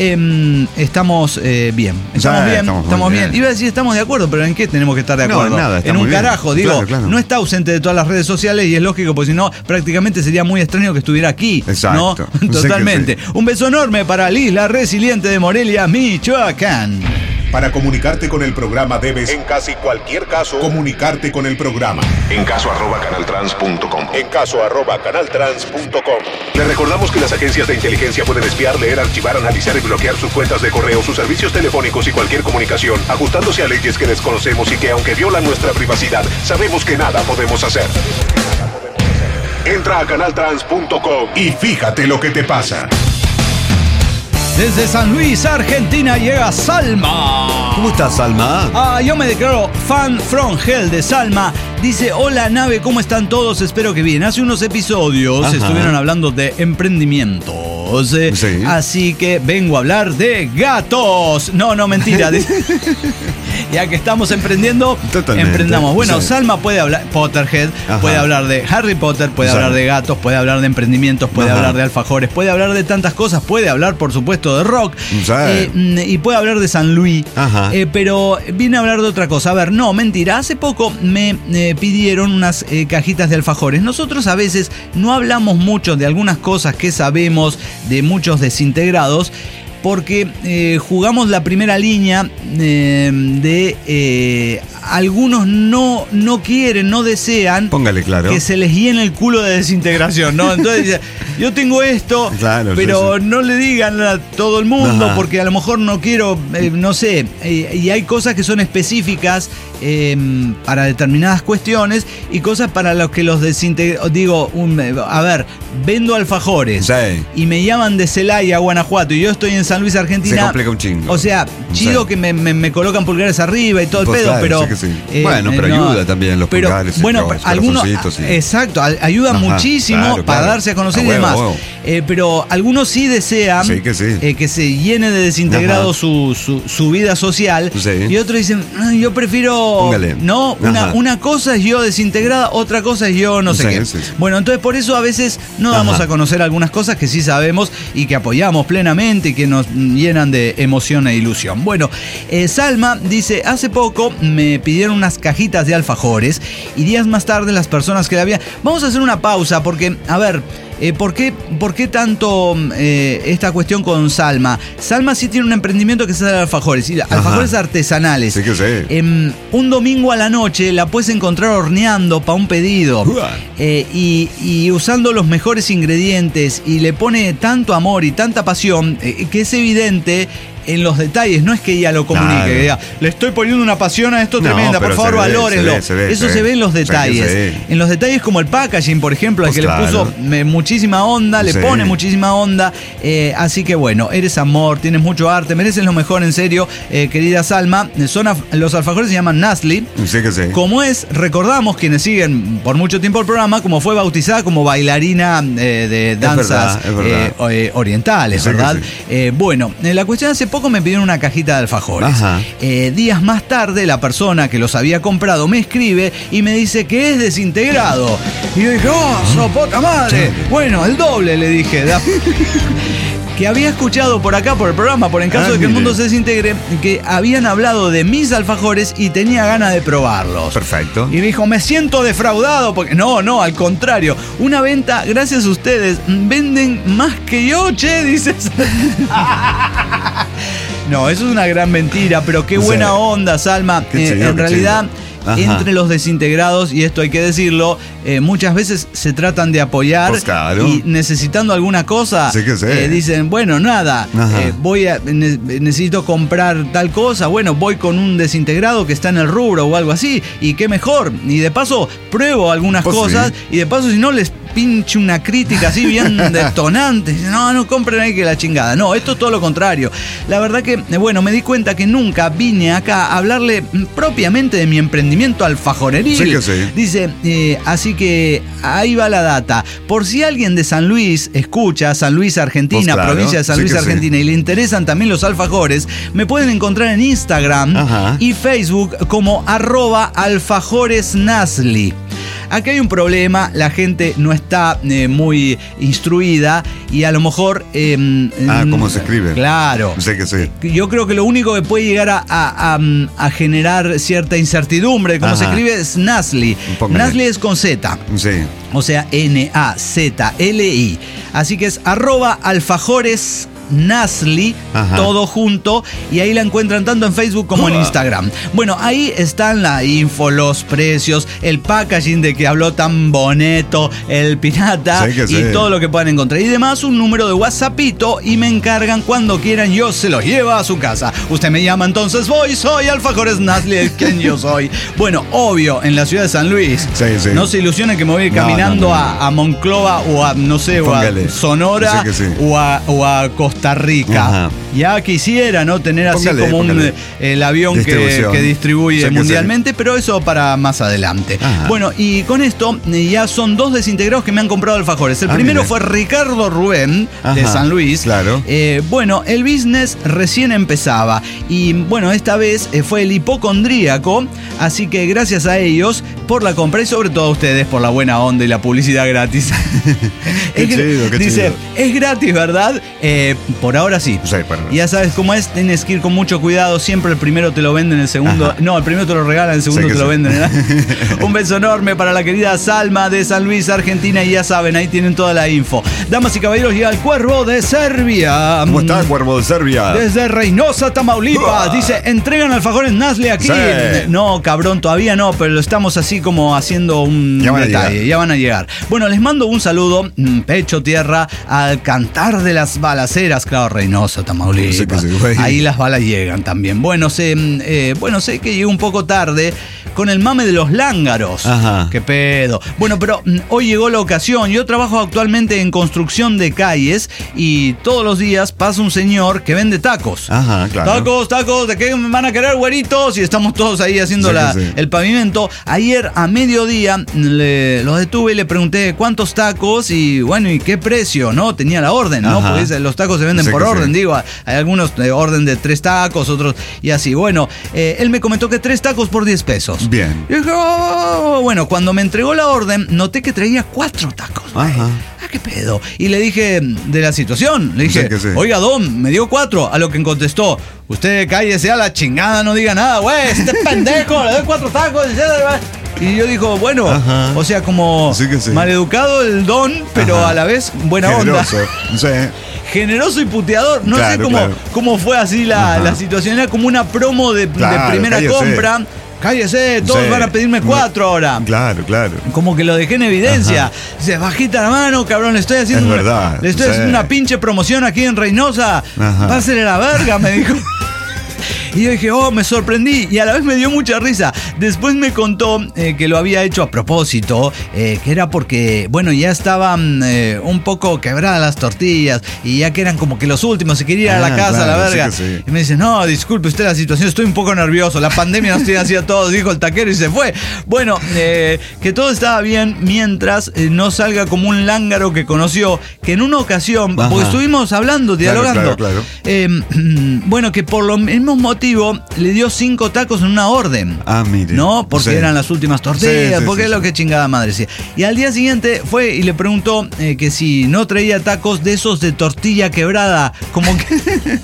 S1: Estamos bien. Estamos bien. Iba a decir estamos de acuerdo, pero ¿en qué tenemos que estar de acuerdo?
S4: No, nada,
S1: en un carajo. Digo, no está ausente de todas las redes sociales y es lógico, porque si no, prácticamente sería muy extraño que estuviera aquí.
S4: Exacto.
S1: ¿No? Totalmente. Un beso enorme para Liz, la Resiliente de Morelia, Michoacán.
S3: Para comunicarte con el programa debes, en casi cualquier caso, comunicarte con el programa.
S2: En caso @canaltrans.com.
S3: En caso @canaltrans.com. Le recordamos que las agencias de inteligencia pueden espiar, leer, archivar, analizar y bloquear sus cuentas de correo, sus servicios telefónicos y cualquier comunicación, ajustándose a leyes que desconocemos y que, aunque violan nuestra privacidad, sabemos que nada podemos hacer. Entra a canaltrans.com y fíjate lo que te pasa.
S1: Desde San Luis, Argentina, llega Salma.
S4: ¿Cómo estás, Salma?
S1: Yo me declaro fan from hell de Salma. Dice, hola nave, ¿cómo están todos? Espero que bien. Hace unos episodios estuvieron hablando de emprendimientos. Así que vengo a hablar de gatos. No, mentira. Ya que estamos emprendiendo, emprendamos. Bueno, Salma puede hablar, Potterhead, puede hablar de Harry Potter, puede hablar de gatos, puede hablar de emprendimientos, puede hablar de alfajores, puede hablar de tantas cosas, puede hablar, por supuesto, de rock, y puede hablar de San Luis, pero viene a hablar de otra cosa. A ver, no, mentira, hace poco me pidieron unas cajitas de alfajores. Nosotros a veces no hablamos mucho de algunas cosas que sabemos de muchos desintegrados, porque jugamos la primera línea de algunos no quieren, no desean,
S4: póngale claro,
S1: que se les llene el culo de desintegración, ¿no? Entonces dice, yo tengo esto, pero no le digan a todo el mundo, porque a lo mejor no quiero, no sé, y hay cosas que son específicas para determinadas cuestiones y cosas para los que los desintegrados. Digo, a ver, vendo alfajores y me llaman de Celaya, Guanajuato, y yo estoy en San Luis, Argentina.
S4: Se complica un chingo.
S1: O sea, chido que me colocan pulgares arriba y todo el pedo, pero...
S4: bueno, pero ayuda también los pulgares.
S1: Bueno, algunos, exacto, ayuda muchísimo para darse a conocer y demás. Pero algunos sí desean que se llene de desintegrado su vida social, y otros dicen, yo prefiero... Una cosa es yo desintegrada, otra cosa es yo no sé qué. Bueno, entonces por eso a veces no damos a conocer algunas cosas que sí sabemos y que apoyamos plenamente y que nos llenan de emoción e ilusión. Bueno, Salma dice, hace poco me pidieron unas cajitas de alfajores y días más tarde las personas que la habían... Vamos a hacer una pausa porque, a ver... ¿Por qué tanto esta cuestión con Salma? Salma sí tiene un emprendimiento que se llama alfajores, alfajores artesanales.
S4: Sí que sé.
S1: Un domingo a la noche la puedes encontrar horneando para un pedido y usando los mejores ingredientes, y le pone tanto amor y tanta pasión que es evidente en los detalles, no es que ella lo comunique, que diga, le estoy poniendo una pasión a esto tremenda, por favor valórenlo. Eso se ve en los detalles. En los detalles como el packaging, por ejemplo, al que le puso muchísima onda, le pone muchísima onda. Así que bueno, eres amor, tienes mucho arte, mereces lo mejor, en serio, querida Salma. Los alfajores se llaman Nasli.
S4: Sí que sí.
S1: Como recordamos quienes siguen por mucho tiempo el programa, como fue bautizada como bailarina de danzas orientales, ¿verdad? Bueno, la cuestión, hace poco me pidieron una cajita de alfajores. Días más tarde, la persona que los había comprado me escribe y me dice que es desintegrado. Y yo dije, ¡sopota madre! Bueno, el doble, le dije. Que había escuchado por acá, por el programa, por en caso de que el mundo se desintegre, que habían hablado de mis alfajores y tenía ganas de probarlos.
S4: Perfecto.
S1: Y me dijo, me siento defraudado, porque no, al contrario. Una venta, gracias a ustedes, venden más que yo, che, dices. No, eso es una gran mentira, pero qué buena onda, Salma. En realidad... Entre los desintegrados, y esto hay que decirlo, muchas veces se tratan de apoyar, pues claro, y necesitando alguna cosa, dicen, bueno, nada, necesito comprar tal cosa, bueno, voy con un desintegrado que está en el rubro o algo así, y qué mejor, y de paso pruebo algunas cosas, y de paso si no les pinche una crítica así bien detonante, no compren ahí que la chingada. No, esto es todo lo contrario. La verdad que, bueno, me di cuenta que nunca vine acá a hablarle propiamente de mi emprendimiento alfajoreril.
S4: Sí que sí.
S1: Dice, así que ahí va la data. Por si alguien de San Luis escucha, San Luis, Argentina, pues claro, provincia de San Luis, Argentina, y le interesan también los alfajores, me pueden encontrar en Instagram y Facebook como @alfajoresnasli. Aquí hay un problema, la gente no está muy instruida y a lo mejor...
S4: ¿cómo se escribe?
S1: Claro.
S4: Sé que sí.
S1: Yo creo que lo único que puede llegar a generar cierta incertidumbre de cómo se escribe es Nasli. Nasli es con Z.
S4: Sí.
S1: O sea, Nazli. Así que es @alfajores Nasli, todo junto, y ahí la encuentran tanto en Facebook como en Instagram. Bueno, ahí están la info, los precios, el packaging de que habló tan bonito el pirata, y todo lo que puedan encontrar. Y demás, un número de WhatsAppito, y me encargan cuando quieran, yo se los llevo a su casa. Usted me llama, entonces soy Alfajores Nasli, es quien yo soy. Bueno, obvio, en la ciudad de San Luis. No se ilusionen que me voy a ir caminando a Monclova o a, no sé, póngale, o a Sonora o a Costa Rica. Ya quisiera, ¿no? Tener así como el avión que distribuye mundialmente, pero eso para más adelante. Bueno, y con esto ya son 2 desintegrados que me han comprado alfajores. El primero fue Ricardo Rubén, de San Luis.
S4: Claro.
S1: Bueno, el business recién empezaba. Y bueno, esta vez fue el hipocondríaco. Así que gracias a ellos por la compra y sobre todo a ustedes por la buena onda y la publicidad gratis.
S4: Qué chido.
S1: Dice, es gratis, ¿verdad? Por ahora sí. Ya sabes cómo es, tienes que ir con mucho cuidado. Siempre el primero te lo venden, el segundo... No, el primero te lo regalan, el segundo te lo venden. Un beso enorme para la querida Salma de San Luis, Argentina. Y ya saben, ahí tienen toda la info. Damas y caballeros, llega el Cuervo de Serbia.
S4: ¿Cómo está el Cuervo de Serbia?
S1: Desde Reynosa, Tamaulipas. Dice, entregan alfajores Nasli aquí. No, cabrón, todavía no, pero lo estamos así como haciendo un detalle. Ya van a llegar. Bueno, les mando un saludo, pecho tierra, al cantar de las balaceras. Claro, Reynosa, Tamaulipas. Ahí las balas llegan también. Bueno, sé que llegué un poco tarde con el mame de los lángaros. Qué pedo. Bueno, pero hoy llegó la ocasión. Yo trabajo actualmente en construcción de calles y todos los días pasa un señor que vende tacos. Claro. Tacos, ¿de qué van a querer, güeritos? Y estamos todos ahí haciendo el pavimento. Ayer a mediodía los detuve y le pregunté cuántos tacos y bueno, y qué precio, ¿no? Tenía la orden, ¿no? Porque los tacos se venden por orden, digo. Hay algunos de orden de 3 tacos, otros y así. Bueno, él me comentó que 3 tacos por 10 pesos.
S4: Bien.
S1: Y dije, bueno, cuando me entregó la orden, noté que traía 4 tacos. ¿Qué pedo? Y le dije de la situación. Le dije, oiga, don, me dio 4. A lo que contestó, usted cállese a la chingada, no diga nada, güey, este pendejo, le doy 4 tacos. Y yo digo, bueno, o sea, como maleducado el don, pero a la vez buena
S4: generoso.
S1: Onda. Generoso y puteador. No sé cómo fue así la situación. Era como una promo de primera compra. cállese, todos van a pedirme 4 ahora.
S4: Claro.
S1: Como que lo dejé en evidencia. Dice, bajita la mano, cabrón, le estoy haciendo una pinche promoción aquí en Reynosa. Pásele la verga, me dijo. Y yo dije, me sorprendí y a la vez me dio mucha risa. Después me contó que lo había hecho a propósito, que era porque, bueno, ya estaban un poco quebradas las tortillas y ya que eran como que los últimos, se quería ir a la casa, la verga. Sí. Y me dice, no, disculpe usted la situación, estoy un poco nervioso, la pandemia nos tiene así a todos, dijo el taquero y se fue. Bueno, que todo estaba bien mientras no salga como un lángaro que conoció, que en una ocasión, porque estuvimos hablando, dialogando,
S4: claro.
S1: Bueno, que por los mismos motivos le dio 5 tacos en una orden.
S4: Mire.
S1: ¿No? Porque eran las últimas tortillas, porque es lo que chingada madre decía. Y al día siguiente fue y le preguntó que si no traía tacos de esos de tortilla quebrada, como que...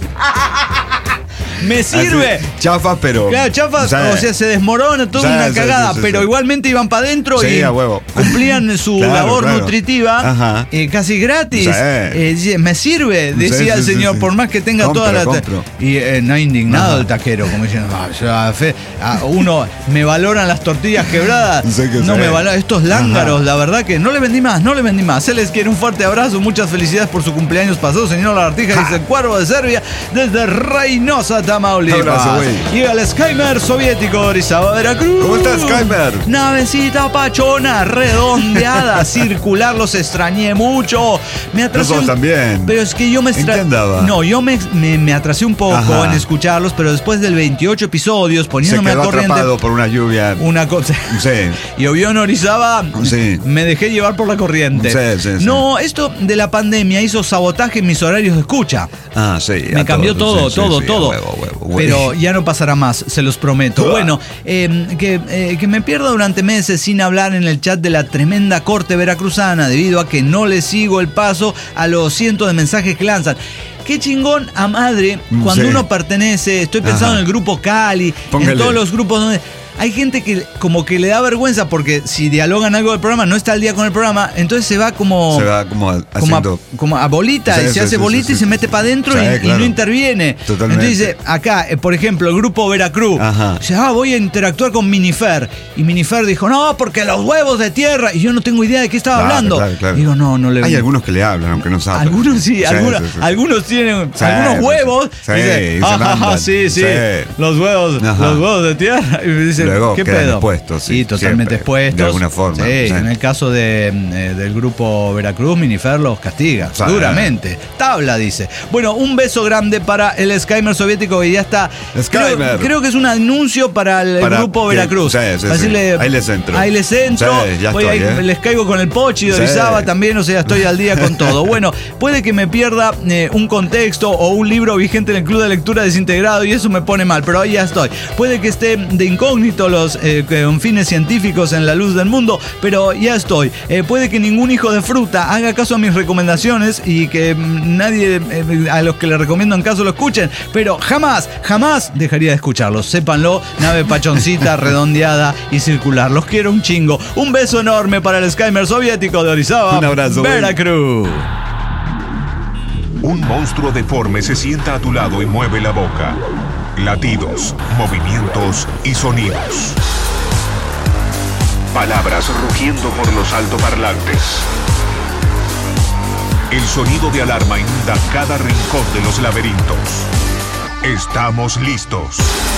S1: ¡Me sirve!
S4: Así, chafas, pero...
S1: Claro, chafas, o sea, se desmorona toda una cagada, pero igualmente iban para adentro y cumplían su labor nutritiva casi gratis. Me sirve, decía el señor, por más que tenga toda la... Y no indignado el taquero, como diciendo, uno, me valoran las tortillas quebradas, no me valoran estos lángaros, la verdad que no le vendí más. Se les quiere un fuerte abrazo, muchas felicidades por su cumpleaños pasado, señor Lagartija, dice el Cuervo de Serbia, desde Reynosa, Tamaulipas. Llega el Skymer soviético, Orizaba, Veracruz.
S4: ¿Cómo estás, Skymer?
S1: Navecita pachona, redondeada, circular, los extrañé mucho. Me atrasé.
S4: Nosotros también.
S1: Pero es que yo me No, yo me atrasé un poco en escucharlos, pero después del 28 episodios, poniéndome
S4: a corriente. Se quedó atrapado por una lluvia.
S1: Una cosa. Llovió en Orizaba, me dejé llevar por la corriente. No, esto de la pandemia hizo sabotaje en mis horarios de escucha. Me cambió todo. Pero ya no pasará más, se los prometo. Bueno, que me pierda durante meses sin hablar en el chat de la tremenda corte veracruzana debido a que no le sigo el paso a los cientos de mensajes que lanzan. Qué chingón a madre cuando uno pertenece, estoy pensando en el grupo Cali, en todos los grupos donde... Hay gente que como que le da vergüenza porque si dialogan algo del programa, no está al día con el programa, entonces se va como a bolita, y se hace bolita y se mete para adentro y no interviene.
S4: Totalmente.
S1: Entonces dice, acá, por ejemplo, el grupo Veracruz, dice, voy a interactuar con Minifer. Y Minifer dijo, no, porque los huevos de tierra. Y yo no tengo idea de qué estaba hablando.
S4: Claro.
S1: Digo, no le...
S4: Hay algunos que le hablan, aunque no saben.
S1: Algunos algunos tienen algunos huevos. Los huevos de tierra. Y me dice,
S4: luego
S1: ¿qué pedo?
S4: Expuestos,
S1: sí, totalmente expuestos.
S4: De alguna forma.
S1: En el caso del grupo Veracruz, Minifer los castiga duramente. Tabla, dice. Bueno, un beso grande para el Skymer soviético que ya está. Creo que es un anuncio para el grupo Veracruz.
S4: Ahí les entro.
S1: Les caigo con el Pochi de Orizaba también, o sea, estoy al día con todo. Bueno, puede que me pierda un contexto o un libro vigente en el Club de Lectura Desintegrado y eso me pone mal, pero ahí ya estoy. Puede que esté de incógnito los con fines científicos en la luz del mundo, pero ya estoy. Puede que ningún hijo de fruta haga caso a mis recomendaciones y que nadie a los que le recomiendo en caso lo escuchen, pero jamás dejaría de escucharlos. Sépanlo, nave pachoncita, redondeada y circular. Los quiero un chingo. Un beso enorme para el Skymer soviético de Orizaba,
S4: un abrazo,
S1: Veracruz.
S3: Un monstruo deforme se sienta a tu lado y mueve la boca. Latidos, movimientos y sonidos. Palabras rugiendo por los altoparlantes. El sonido de alarma inunda cada rincón de los laberintos. Estamos listos.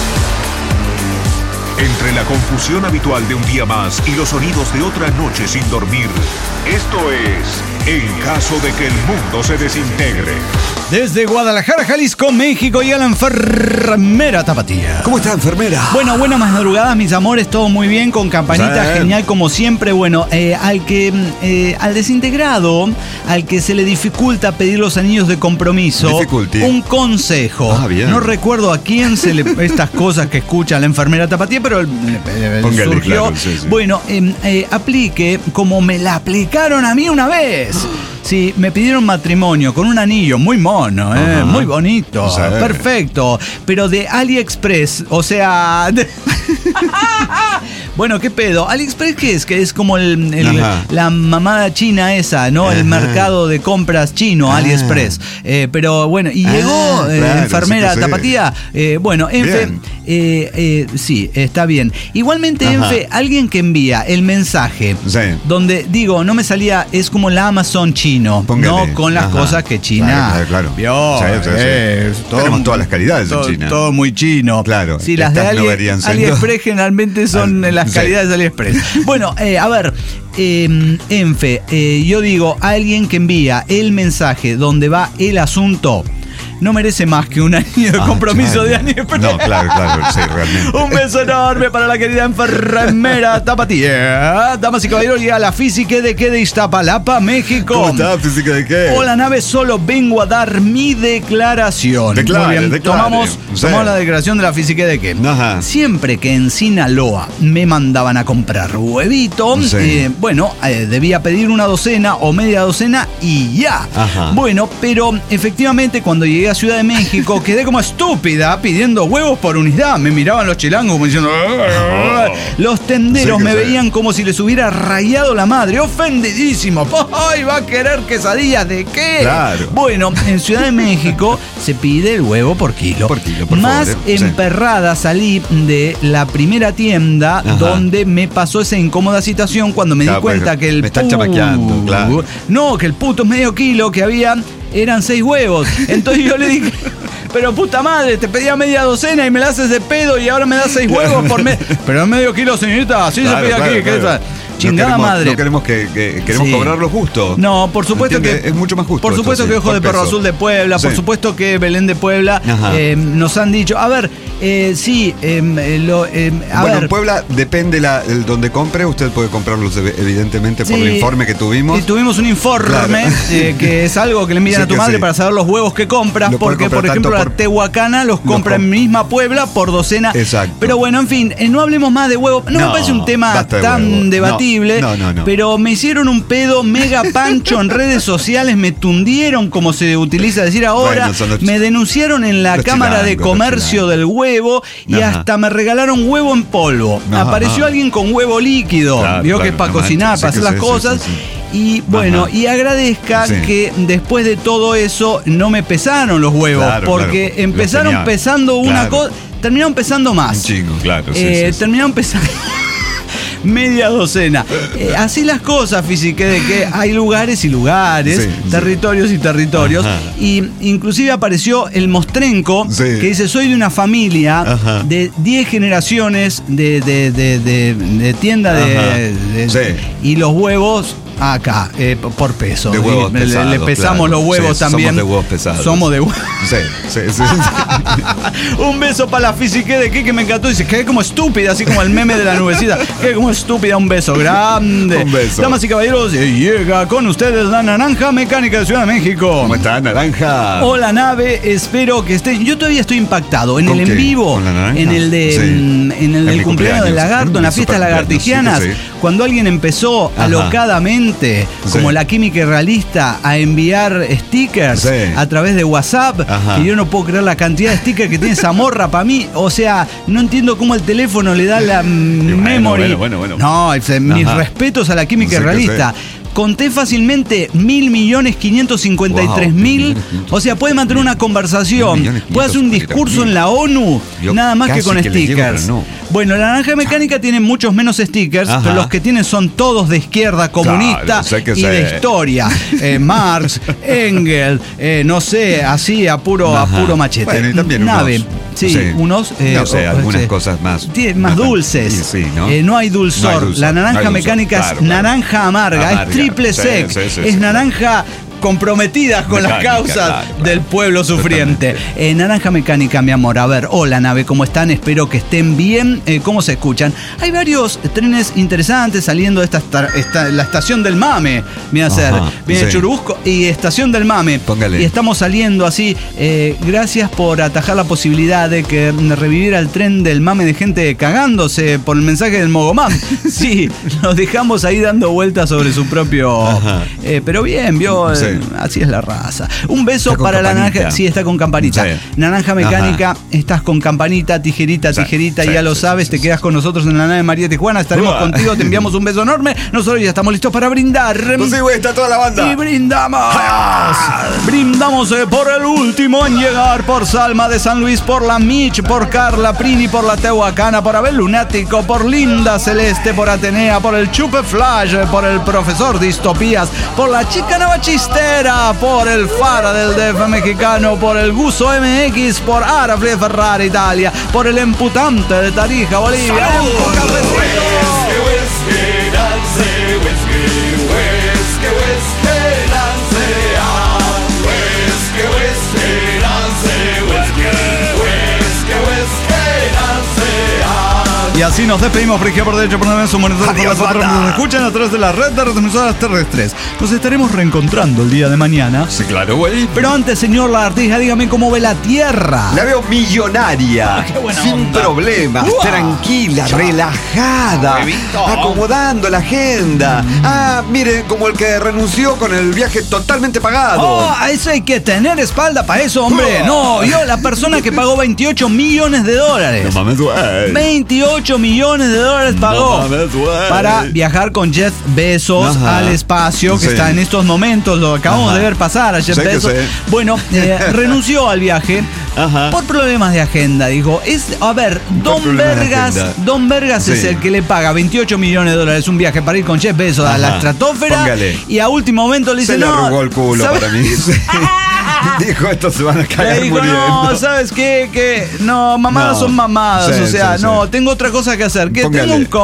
S3: Entre la confusión habitual de un día más y los sonidos de otra noche sin dormir, esto es En Caso de que el Mundo se Desintegre.
S1: Desde Guadalajara, Jalisco, México, llega la enfermera Tapatía.
S4: ¿Cómo está, enfermera?
S1: Bueno, buenas madrugadas, mis amores, todo muy bien, con campanita, genial como siempre. Bueno, al desintegrado, al que se le dificulta pedir los anillos de compromiso, un consejo.
S4: Bien.
S1: No recuerdo a quién se le estas cosas que escucha la enfermera Tapatía, pero surgió.
S4: Claro, sí.
S1: Bueno, aplique como me la aplicaron a mí una vez. Sí, me pidieron matrimonio con un anillo muy mono, muy bonito, perfecto, pero de AliExpress, o sea... Bueno, ¿qué pedo? AliExpress, ¿qué es? Que es como la mamada china esa, ¿no? El mercado de compras chino, AliExpress. Pero bueno, y llegó enfermera tapatía. Bueno, Enfe, sí, está bien. Igualmente, Enfe, alguien que envía el mensaje donde, digo, no me salía, es como la Amazon chino, ¿no? Con las cosas que China vio.
S4: Tenemos todas las calidades en China.
S1: Todo muy chino.
S4: Claro.
S1: Sí, las de AliExpress generalmente son las calidades de AliExpress. Bueno, a ver, Enfe, yo digo, alguien que envía el mensaje donde va el asunto no merece más que un año de compromiso de AliExpress.
S4: No, claro, sí, realmente.
S1: Un beso enorme para la querida enfermera tapatía. Damas y caballeros, llega la Física de qué de Iztapalapa, México.
S4: ¿Cómo está, Física de qué?
S1: Hola, nave, solo vengo a dar mi declaración. Muy bien, tomamos la declaración de la Física de qué. Siempre que en Sinaloa me mandaban a comprar huevito, debía pedir una docena o media docena y ya. Bueno, pero efectivamente cuando llegué a Ciudad de México quedé como estúpida pidiendo huevos por unidad. Me miraban los chilangos como diciendo... Los tenderos me veían como si les hubiera rayado la madre. Ofendidísimo. ¡Ay, va a querer quesadillas de qué!
S4: Claro.
S1: Bueno, en Ciudad de México se pide el huevo por kilo.
S4: Por
S1: Más
S4: favor,
S1: emperrada salí de la primera tienda donde me pasó esa incómoda situación cuando me di cuenta que el...
S4: Me están chamaqueando, claro.
S1: No, que el puto medio kilo que había... eran 6 huevos. Entonces yo le dije, pero puta madre, te pedía media docena y me la haces de pedo y ahora me das 6 huevos por mes. Pero medio kilo, señorita, así se pide aquí. Claro. Chingada madre.
S4: No queremos queremos cobrar lo justo.
S1: No, por supuesto que
S4: es mucho más justo.
S1: Por supuesto que Ojo de Perro Azul de Puebla, por supuesto que Belén de Puebla nos han dicho, a ver,
S4: en Puebla depende donde compre, usted puede comprarlos evidentemente por el informe que tuvimos.
S1: Y tuvimos un informe que es algo que le envían a tu madre para saber los huevos que compras, porque por ejemplo la tehuacana los compra en misma Puebla por docena.
S4: Exacto.
S1: Pero bueno, en fin, no hablemos más de huevos. No me parece un tema tan debatible.
S4: No.
S1: Pero me hicieron un pedo mega pancho en redes sociales, me tundieron, como se utiliza decir ahora, me denunciaron en la Cámara de Comercio del Huevo y hasta me regalaron huevo en polvo. Apareció alguien con huevo líquido, vio que es para cocinar, para hacer las cosas. Y bueno, y agradezca que después de todo eso no me pesaron los huevos, porque empezaron pesando una cosa, terminaron pesando más.
S4: Un chingo, claro.
S1: Terminaron pesando media docena. Así las cosas, Física, de que hay lugares y lugares, territorios y territorios. Y inclusive apareció el mostrenco que dice, soy de una familia de 10 generaciones de tienda y los huevos acá, por peso.
S4: De huevos pesados,
S1: le pesamos los huevos también.
S4: Somos de huevos pesados.
S1: Somos de huevos.
S4: Sí.
S1: Un beso para la Física de que me encantó. Dice, quedé como estúpida, así como el meme de la nubecita. Quedé como estúpida. Un beso grande.
S4: Un beso.
S1: Damas y caballeros, llega con ustedes la Naranja Mecánica de Ciudad de México.
S4: ¿Cómo está, Naranja?
S1: Hola, nave. Espero que estén. Yo todavía estoy impactado. En el en vivo, en el del cumpleaños del lagarto, en la fiesta lagartigianas, cuando alguien empezó alocadamente, como la química realista, a enviar stickers a través de WhatsApp, y yo no puedo creer la cantidad de stickers que tiene esa morra para mí. O sea, no entiendo cómo el teléfono le da la memory.
S4: Bueno.
S1: No, mis respetos a la química realista. Conté fácilmente 1.553.000. O sea, puede mantener una conversación, puede hacer un discurso en la ONU, nada más que con stickers. Bueno, la Naranja Mecánica tiene muchos menos stickers, pero los que tienen son todos de izquierda comunista y de historia. Marx, Engels, no sé, así a puro machete.
S4: Bueno, y también
S1: nave. Unos.
S4: No sé, algunas cosas más.
S1: Más dulces.
S4: ¿no?
S1: No hay dulzor. La Naranja Mecánica es naranja amarga, es triple sec, es naranja comprometidas con las causas del pueblo sufriente. Naranja Mecánica, mi amor. A ver, hola, nave, ¿cómo están? Espero que estén bien. ¿Cómo se escuchan? Hay varios trenes interesantes saliendo de la estación del Mame. Viene a ser, viene Churubusco y estación del Mame.
S4: Póngale.
S1: Y estamos saliendo así. Gracias por atajar la posibilidad de que reviviera el tren del Mame de gente cagándose por el mensaje del Mogomán. Sí, nos dejamos ahí dando vueltas sobre su propio... pero bien, vio... así es la raza. Un beso para la naranja. Sí, está con campanita. Sí. Naranja mecánica, estás con campanita, tijerita, ya lo sabes. Te quedas con nosotros en la nave María Tijuana. Estaremos contigo, te enviamos un beso enorme. Nosotros ya estamos listos para brindar.
S4: Pues sí, güey, está toda la banda.
S1: Y brindamos. Brindamos por el último en llegar, por Salma de San Luis, por la Mich, por Carla Prini, por la Tehuacana, por Abel Lunático, por Linda Celeste, por Atenea, por el Chupe Flash, por el profesor Distopías, por la Chica Novachistera, por el Fara del DF mexicano, por el Guso MX, por Arafle Ferrari Italia, por el Emputante de Tarija, Bolivia. Y así nos despedimos por izquierda, por derecha, por donde somos nosotros, por las otras nos escuchan a través de la red de retransmisoras terrestres. Nos estaremos reencontrando el día de mañana.
S4: Sí, claro, güey.
S1: Pero antes, señor Lagartija, dígame cómo ve la Tierra.
S4: La veo millonaria, sin problemas, tranquila, relajada, acomodando la agenda. Mire, como el que renunció con el viaje totalmente pagado.
S1: A eso hay que tener espalda para eso, hombre. No, yo, la persona que pagó $28 millones.
S4: No mames, güey.
S1: 28 millones de dólares pagó para viajar con Jeff Bezos al espacio, que está en estos momentos, lo acabamos de ver pasar a Jeff Bezos. Bueno, renunció al viaje por problemas de agenda. Dijo, Don Vergas es el que le paga $28 millones un viaje para ir con Jeff Bezos a la estratosfera. Y a último momento le dice,
S4: le arrugó el culo, ¿sabes? Para mí. Dijo, estos se van a caer muriendo.
S1: No, ¿sabes qué? Que no, mamadas son mamadas. Tengo otra cosa que hacer. Que tengo un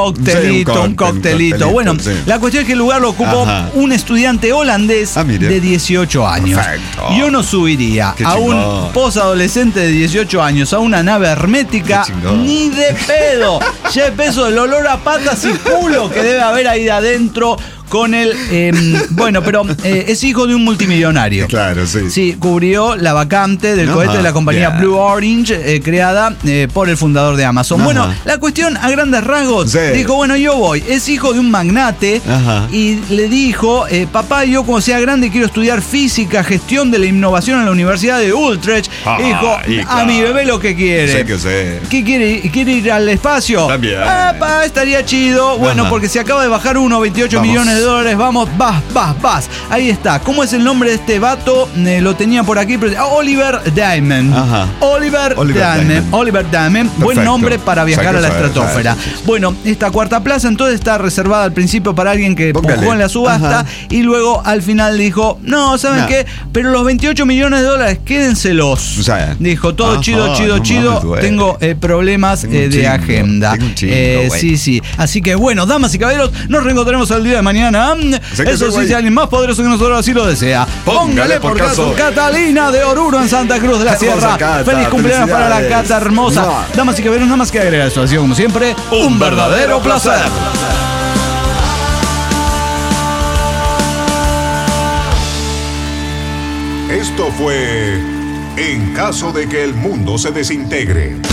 S1: coctelito. Bueno, la cuestión es que el lugar lo ocupó un estudiante holandés de 18 años. Perfecto. Yo no subiría a un posadolescente de 18 años a una nave hermética ni de pedo. Ya es peso el olor a patas y culo que debe haber ahí adentro. Con el. Pero es hijo de un multimillonario.
S4: Claro, sí.
S1: Sí, cubrió la vacante del cohete de la compañía Blue Orange, creada por el fundador de Amazon. Bueno, la cuestión a grandes rasgos. Dijo, bueno, yo voy. Es hijo de un magnate. Y le dijo, papá, yo como sea grande quiero estudiar física, gestión de la innovación en la Universidad de Utrecht. Dijo, a mi bebé lo que quiere. ¿Qué quiere? ¿Quiere ir al espacio?
S4: También.
S1: Estaría chido. Bueno, porque se acaba de bajar 28 millones de dólares, vamos, vas. Ahí está. ¿Cómo es el nombre de este vato? Lo tenía por aquí. Oliver Diamond. Oliver Diamond. Buen nombre para viajar a la estratosfera. Bueno, esta cuarta plaza entonces está reservada al principio para alguien que pujó en la subasta y luego al final dijo, no, ¿saben qué? Pero los $28 millones quédenselos. Dijo, todo chido. Tengo problemas de agenda. Sí. Así que bueno, damas y caballeros, nos reencontraremos el día de mañana. Eso sí, si alguien más poderoso que nosotros así lo desea. Póngale por caso. Catalina de Oruro en Santa Cruz de la Sierra. Feliz cumpleaños para la Cata hermosa. Damas y caballeros, nada más que agregar eso. Ha sido como siempre un verdadero placer.
S3: Esto fue En caso de que el mundo se desintegre.